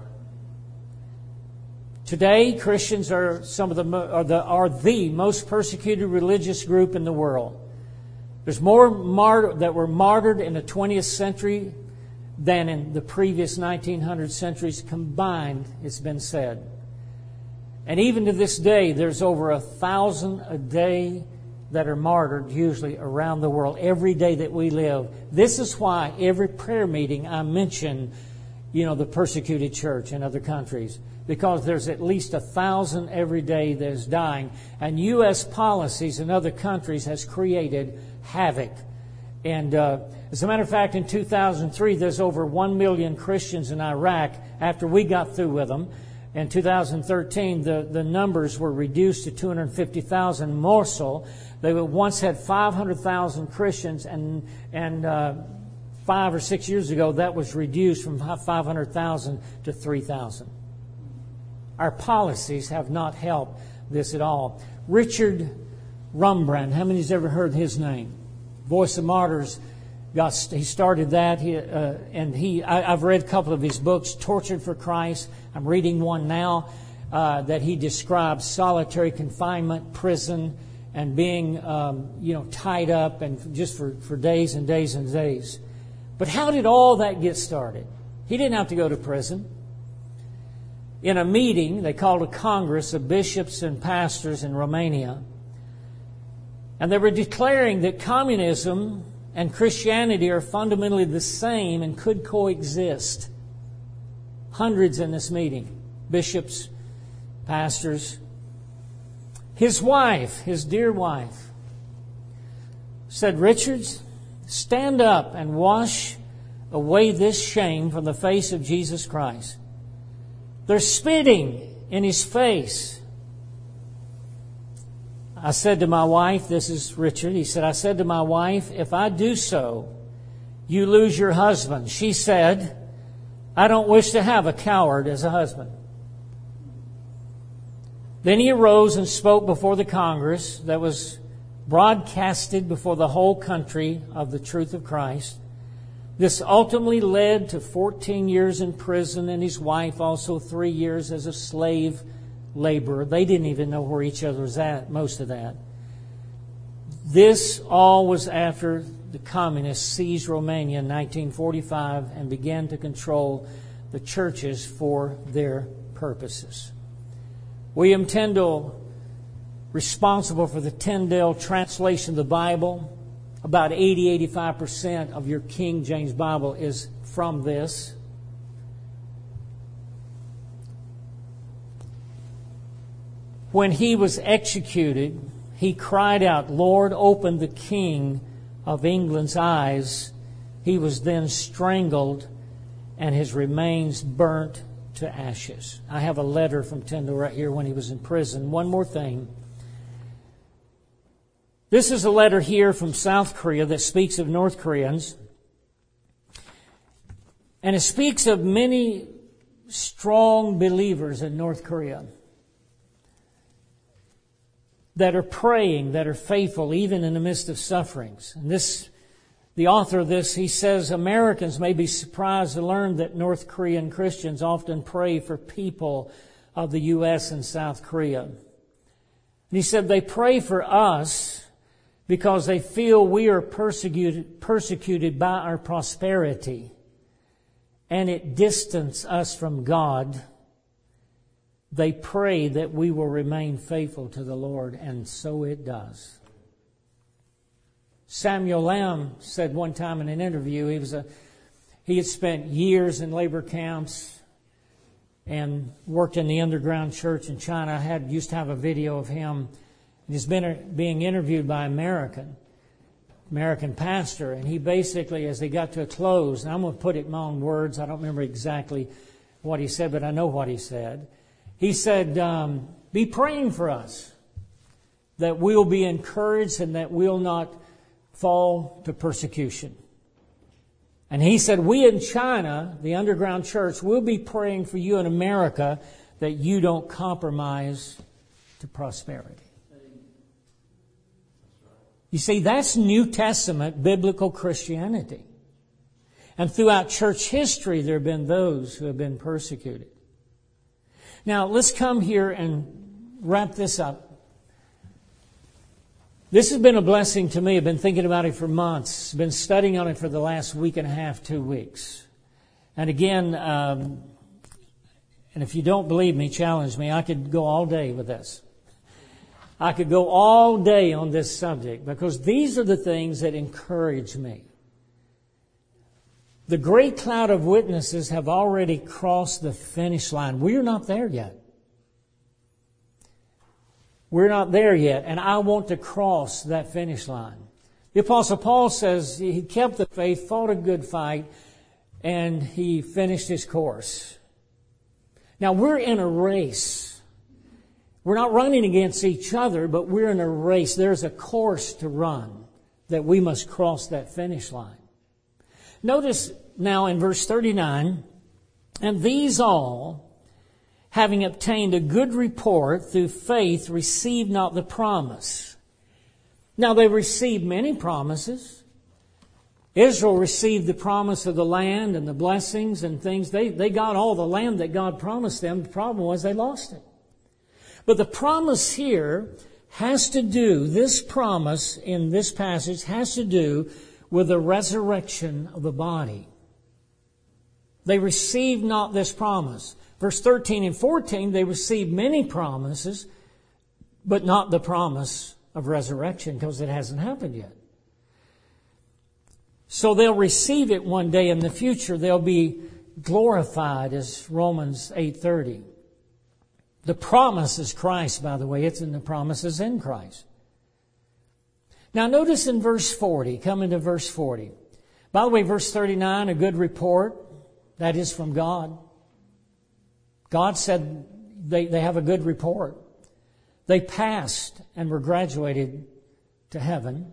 Today, Christians are some of the are the, are the most persecuted religious group in the world. There's more martyr, that were martyred in the twentieth century than in the previous nineteen hundred centuries combined, it's been said. And even to this day, there's over a thousand a day that are martyred usually around the world, every day that we live. This is why every prayer meeting I mention, you know, the persecuted church in other countries, because there's at least a thousand every day that is dying. And U S policies in other countries has created havoc. And uh, as a matter of fact, in two thousand three, there's over one million Christians in Iraq after we got through with them. In two thousand thirteen, the, the numbers were reduced to two hundred fifty thousand. Mosul, they once had five hundred thousand Christians, and and uh, five or six years ago, that was reduced from five hundred thousand to three thousand. Our policies have not helped this at all. Richard Rumbrand, how many has ever heard his name? Voice of Martyrs. Got, he started that, he, uh, and he. I, I've read a couple of his books, Tortured for Christ. I'm reading one now uh, that he describes solitary confinement, prison, and being, um, you know, tied up and just for, for days and days and days. But how did all that get started? He didn't have to go to prison. In a meeting, they called a congress of bishops and pastors in Romania, and they were declaring that communism and Christianity are fundamentally the same and could coexist. Hundreds in this meeting. Bishops, pastors, His wife, his dear wife, said, "Richards, stand up and wash away this shame from the face of Jesus Christ. They're spitting in His face." I said to my wife, this is Richard, he said, I said to my wife, "If I do so, you lose your husband." She said, "I don't wish to have a coward as a husband." Then he arose and spoke before the Congress that was broadcasted before the whole country of the truth of Christ. This ultimately led to fourteen years in prison, and his wife also three years as a slave laborer. They didn't even know where each other was at, most of that. This all was after the communists seized Romania in nineteen forty-five and began to control the churches for their purposes. William Tyndale, responsible for the Tyndale translation of the Bible, about eighty to eighty-five percent of your King James Bible is from this. When he was executed, he cried out, "Lord, open the King of England's eyes." He was then strangled and his remains burnt to ashes. I have a letter from Tyndale right here when he was in prison. One more thing. This is a letter here from South Korea that speaks of North Koreans. And it speaks of many strong believers in North Korea that are praying, that are faithful, even in the midst of sufferings. And this, the author of this, he says, Americans may be surprised to learn that North Korean Christians often pray for people of the U S and South Korea. And he said they pray for us because they feel we are persecuted, persecuted by our prosperity, and it distances us from God. They pray that we will remain faithful to the Lord, and so it does. Samuel Lamb said one time in an interview, he was a he had spent years in labor camps and worked in the underground church in China. I had used to have a video of him. He's been being interviewed by an American, American pastor, and he basically, as they got to a close, and I'm going to put it in my own words, I don't remember exactly what he said, but I know what he said. He said, um, be praying for us, that we'll be encouraged and that we'll not fall to persecution. And he said, we in China, the underground church, will be praying for you in America that you don't compromise to prosperity. You see, that's New Testament biblical Christianity. And throughout church history, there have been those who have been persecuted. Now, let's come here and wrap this up. This has been a blessing to me. I've been thinking about it for months. I've been studying on it for the last week and a half, two weeks. And again, um, and if you don't believe me, challenge me. I could go all day with this. I could go all day on this subject because these are the things that encourage me. The great cloud of witnesses have already crossed the finish line. We're not there yet. We're not there yet, and I want to cross that finish line. The Apostle Paul says he kept the faith, fought a good fight, and he finished his course. Now, we're in a race. We're not running against each other, but we're in a race. There's a course to run that we must cross that finish line. Notice now in verse thirty-nine, and these all, having obtained a good report through faith, received not the promise. Now they received many promises. Israel received the promise of the land and the blessings and things. They, they got all the land that God promised them. The problem was they lost it. But the promise here has to do, this promise in this passage has to do with the resurrection of the body. They received not this promise. Verse thirteen and fourteen, they received many promises, but not the promise of resurrection because it hasn't happened yet. So they'll receive it one day in the future. They'll be glorified, as Romans eight thirty. The promise is Christ, by the way. It's in the promises in Christ. Now notice in verse forty, coming to verse forty. By the way, verse thirty-nine, a good report, that is from God. God said they, they have a good report. They passed and were graduated to heaven.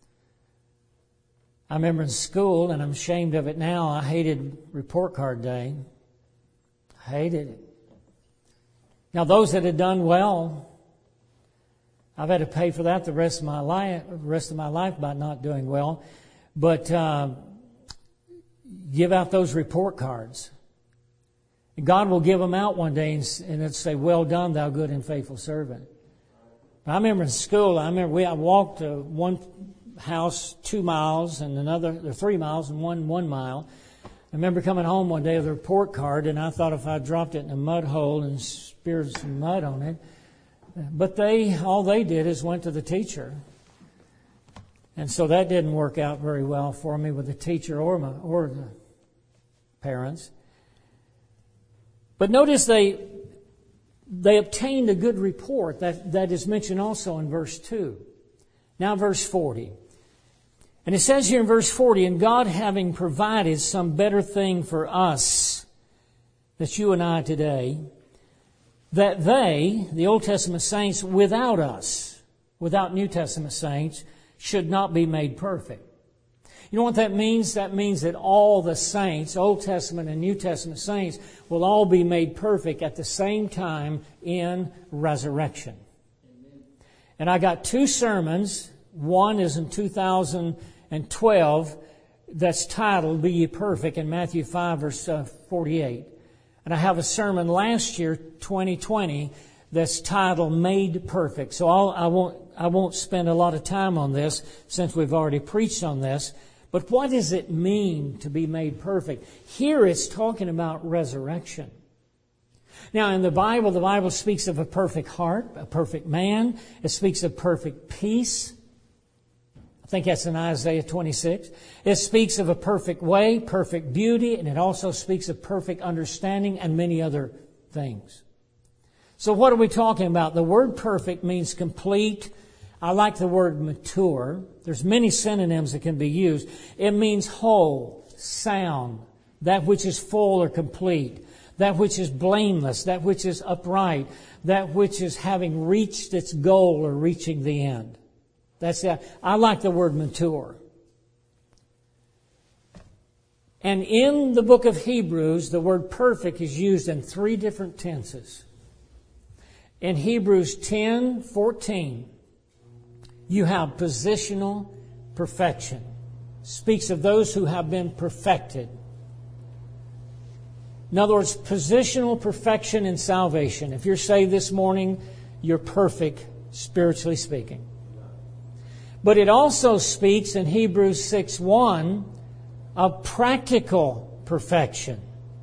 I remember in school, and I'm ashamed of it now, I hated report card day. I hated it. Now those that had done well, I've had to pay for that the rest of my life, the rest of my life by not doing well. But uh, give out those report cards. God will give them out one day, and, and it'll say, "Well done, thou good and faithful servant." I remember in school, I remember we I walked to one house two miles and another, or three miles and one one mile. I remember coming home one day with a report card, and I thought if I dropped it in a mud hole and speared some mud on it. But they, all they did is went to the teacher. And so that didn't work out very well for me with the teacher or my, or the parents. But notice they, they obtained a good report. That, that is mentioned also in verse two. Now verse forty. And it says here in verse forty, "And God having provided some better thing for us," that's you and I today, "that they," the Old Testament saints, "without us," without New Testament saints, "should not be made perfect." You know what that means? That means that all the saints, Old Testament and New Testament saints, will all be made perfect at the same time in resurrection. Amen. And I got two sermons. One is in two thousand twelve that's titled, "Be Ye Perfect," in Matthew five, verse forty-eight. And I have a sermon last year, twenty twenty, that's titled "Made Perfect." So I'll, I won't I won't spend a lot of time on this since we've already preached on this. But what does it mean to be made perfect? Here it's talking about resurrection. Now in the Bible, the Bible speaks of a perfect heart, a perfect man. It speaks of perfect peace. I think that's in Isaiah twenty-six. It speaks of a perfect way, perfect beauty, and it also speaks of perfect understanding and many other things. So what are we talking about? The word perfect means complete. I like the word mature. There's many synonyms that can be used. It means whole, sound, that which is full or complete, that which is blameless, that which is upright, that which is having reached its goal or reaching the end. That's it. I like the word mature. And in the book of Hebrews, the word perfect is used in three different tenses. In Hebrews ten fourteen, you have positional perfection. Speaks of those who have been perfected. In other words, positional perfection in salvation. If you're saved this morning, you're perfect, spiritually speaking. But it also speaks in Hebrews six one of practical perfection.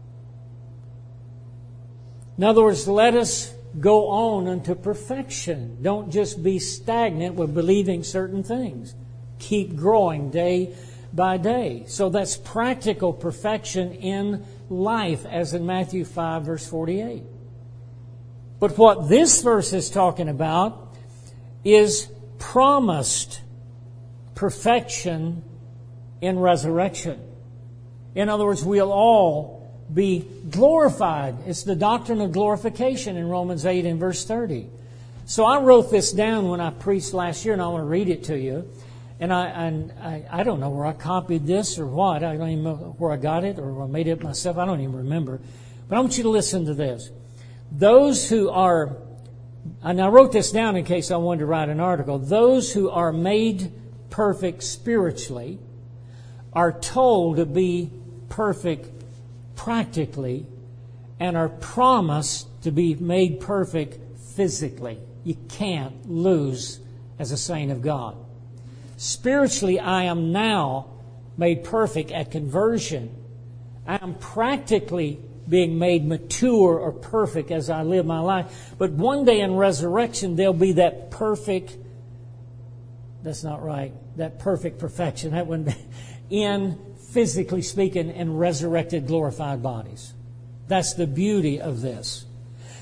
In other words, let us go on unto perfection. Don't just be stagnant with believing certain things. Keep growing day by day. So that's practical perfection in life, as in Matthew five, verse forty-eight. But what this verse is talking about is promised perfection in resurrection. In other words, we'll all be glorified. It's the doctrine of glorification in Romans eight and verse thirty. So I wrote this down when I preached last year, and I want to read it to you. And I, and I I don't know where I copied this or what. I don't even know where I got it or I made it myself. I don't even remember. But I want you to listen to this. Those who are, and I wrote this down in case I wanted to write an article. Those who are made perfect spiritually are told to be perfect practically and are promised to be made perfect physically. You can't lose as a saint of God. Spiritually, I am now made perfect at conversion. I am practically being made mature or perfect as I live my life. But one day in resurrection, there'll be that perfect, that's not right, that perfect perfection. That one in, physically speaking, in resurrected, glorified bodies. That's the beauty of this.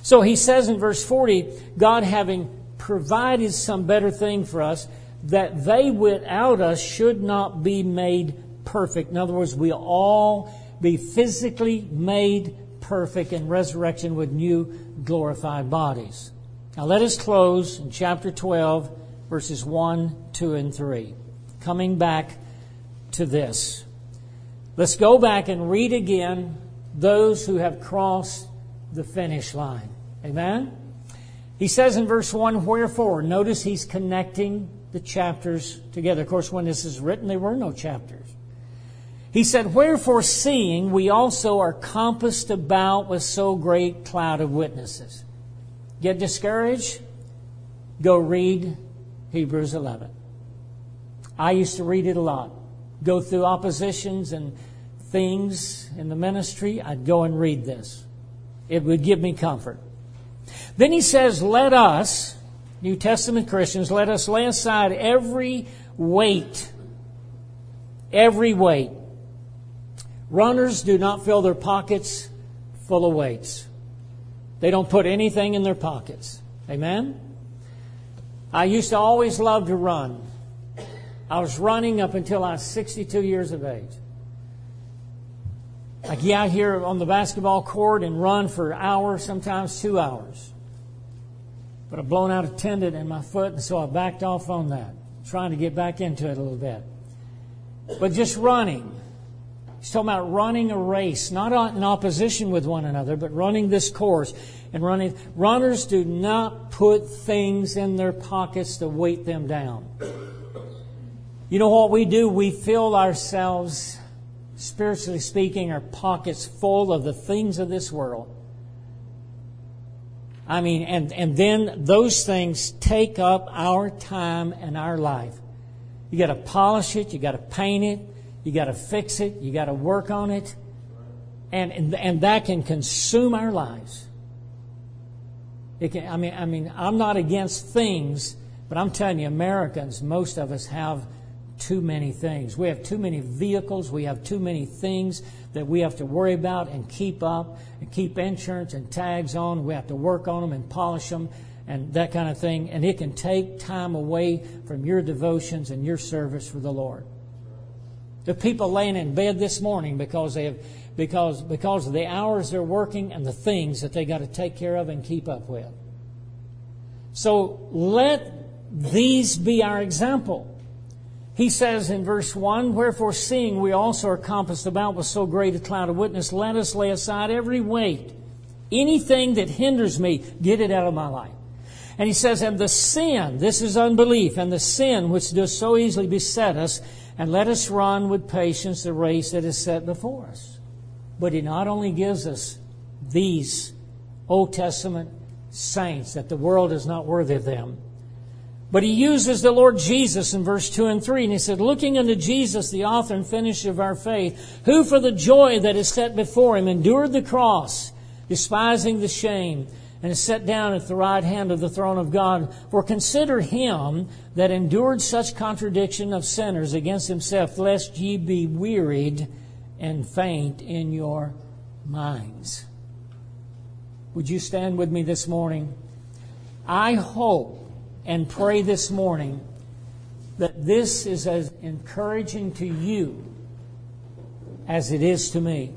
So he says in verse forty, God having provided some better thing for us, that they without us should not be made perfect. In other words, we all be physically made perfect in resurrection with new glorified bodies. Now let us close in chapter twelve, verses one, two, and three. Coming back to this. Let's go back and read again those who have crossed the finish line. Amen? He says in verse one, wherefore. Notice he's connecting the chapters together. Of course, when this is written, there were no chapters. He said, wherefore, seeing we also are compassed about with so great cloud of witnesses. Get discouraged? Go read Hebrews eleven. I used to read it a lot. Go through oppositions and things in the ministry, I'd go and read this. It would give me comfort. Then he says, let us, New Testament Christians, let us lay aside every weight. Every weight. Runners do not fill their pockets full of weights. They don't put anything in their pockets. Amen? I used to always love to run. I was running up until I was sixty-two years of age. I get out here on the basketball court and run for hours, sometimes two hours. But I've blown out a tendon in my foot, and so I backed off on that, trying to get back into it a little bit. But just running. He's talking about running a race, not in opposition with one another, but running this course. And running. Runners do not put things in their pockets to weight them down. You know what we do? We fill ourselves, spiritually speaking, our pockets full of the things of this world. I mean, and, and then those things take up our time and our life. You got to polish it, you got to paint it, you got to fix it, you got to work on it, and, and and that can consume our lives. It can, I mean, I mean, I'm not against things, but I'm telling you, Americans, most of us have too many things. We have too many vehicles. We have too many things that we have to worry about and keep up and keep insurance and tags on. We have to work on them and polish them and that kind of thing. And it can take time away from your devotions and your service for the Lord. The people laying in bed this morning because they have, because, because of the hours they're working and the things that they got to take care of and keep up with. So let these be our example. He says in verse one, wherefore seeing we also are compassed about with so great a cloud of witness, let us lay aside every weight, anything that hinders me, get it out of my life. And he says, and the sin, this is unbelief, and the sin which does so easily beset us, and let us run with patience the race that is set before us. But he not only gives us these Old Testament saints, that the world is not worthy of them, but he uses the Lord Jesus in verse two and three. And he said, looking unto Jesus, the author and finisher of our faith, who for the joy that is set before him endured the cross, despising the shame, and is set down at the right hand of the throne of God. For consider him that endured such contradiction of sinners against himself, lest ye be wearied and faint in your minds. Would you stand with me this morning? I hope and pray this morning that this is as encouraging to you as it is to me.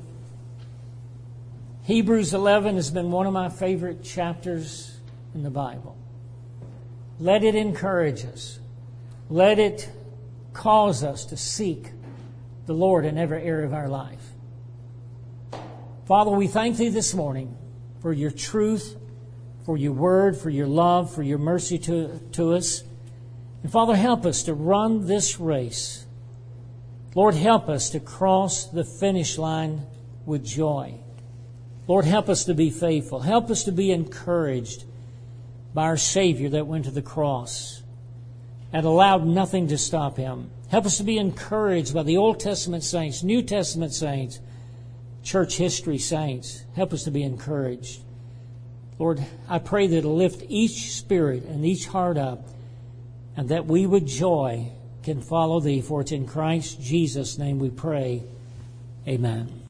Hebrews eleven has been one of my favorite chapters in the Bible. Let it encourage us. Let it cause us to seek the Lord in every area of our life. Father, we thank Thee this morning for Your truth, for Your word, for Your love, for Your mercy to, to us. And Father, help us to run this race. Lord, help us to cross the finish line with joy. Lord, help us to be faithful. Help us to be encouraged by our Savior that went to the cross and allowed nothing to stop Him. Help us to be encouraged by the Old Testament saints, New Testament saints, church history saints. Help us to be encouraged. Lord, I pray that it'll lift each spirit and each heart up, and that we with joy can follow Thee. For it's in Christ Jesus' name we pray. Amen.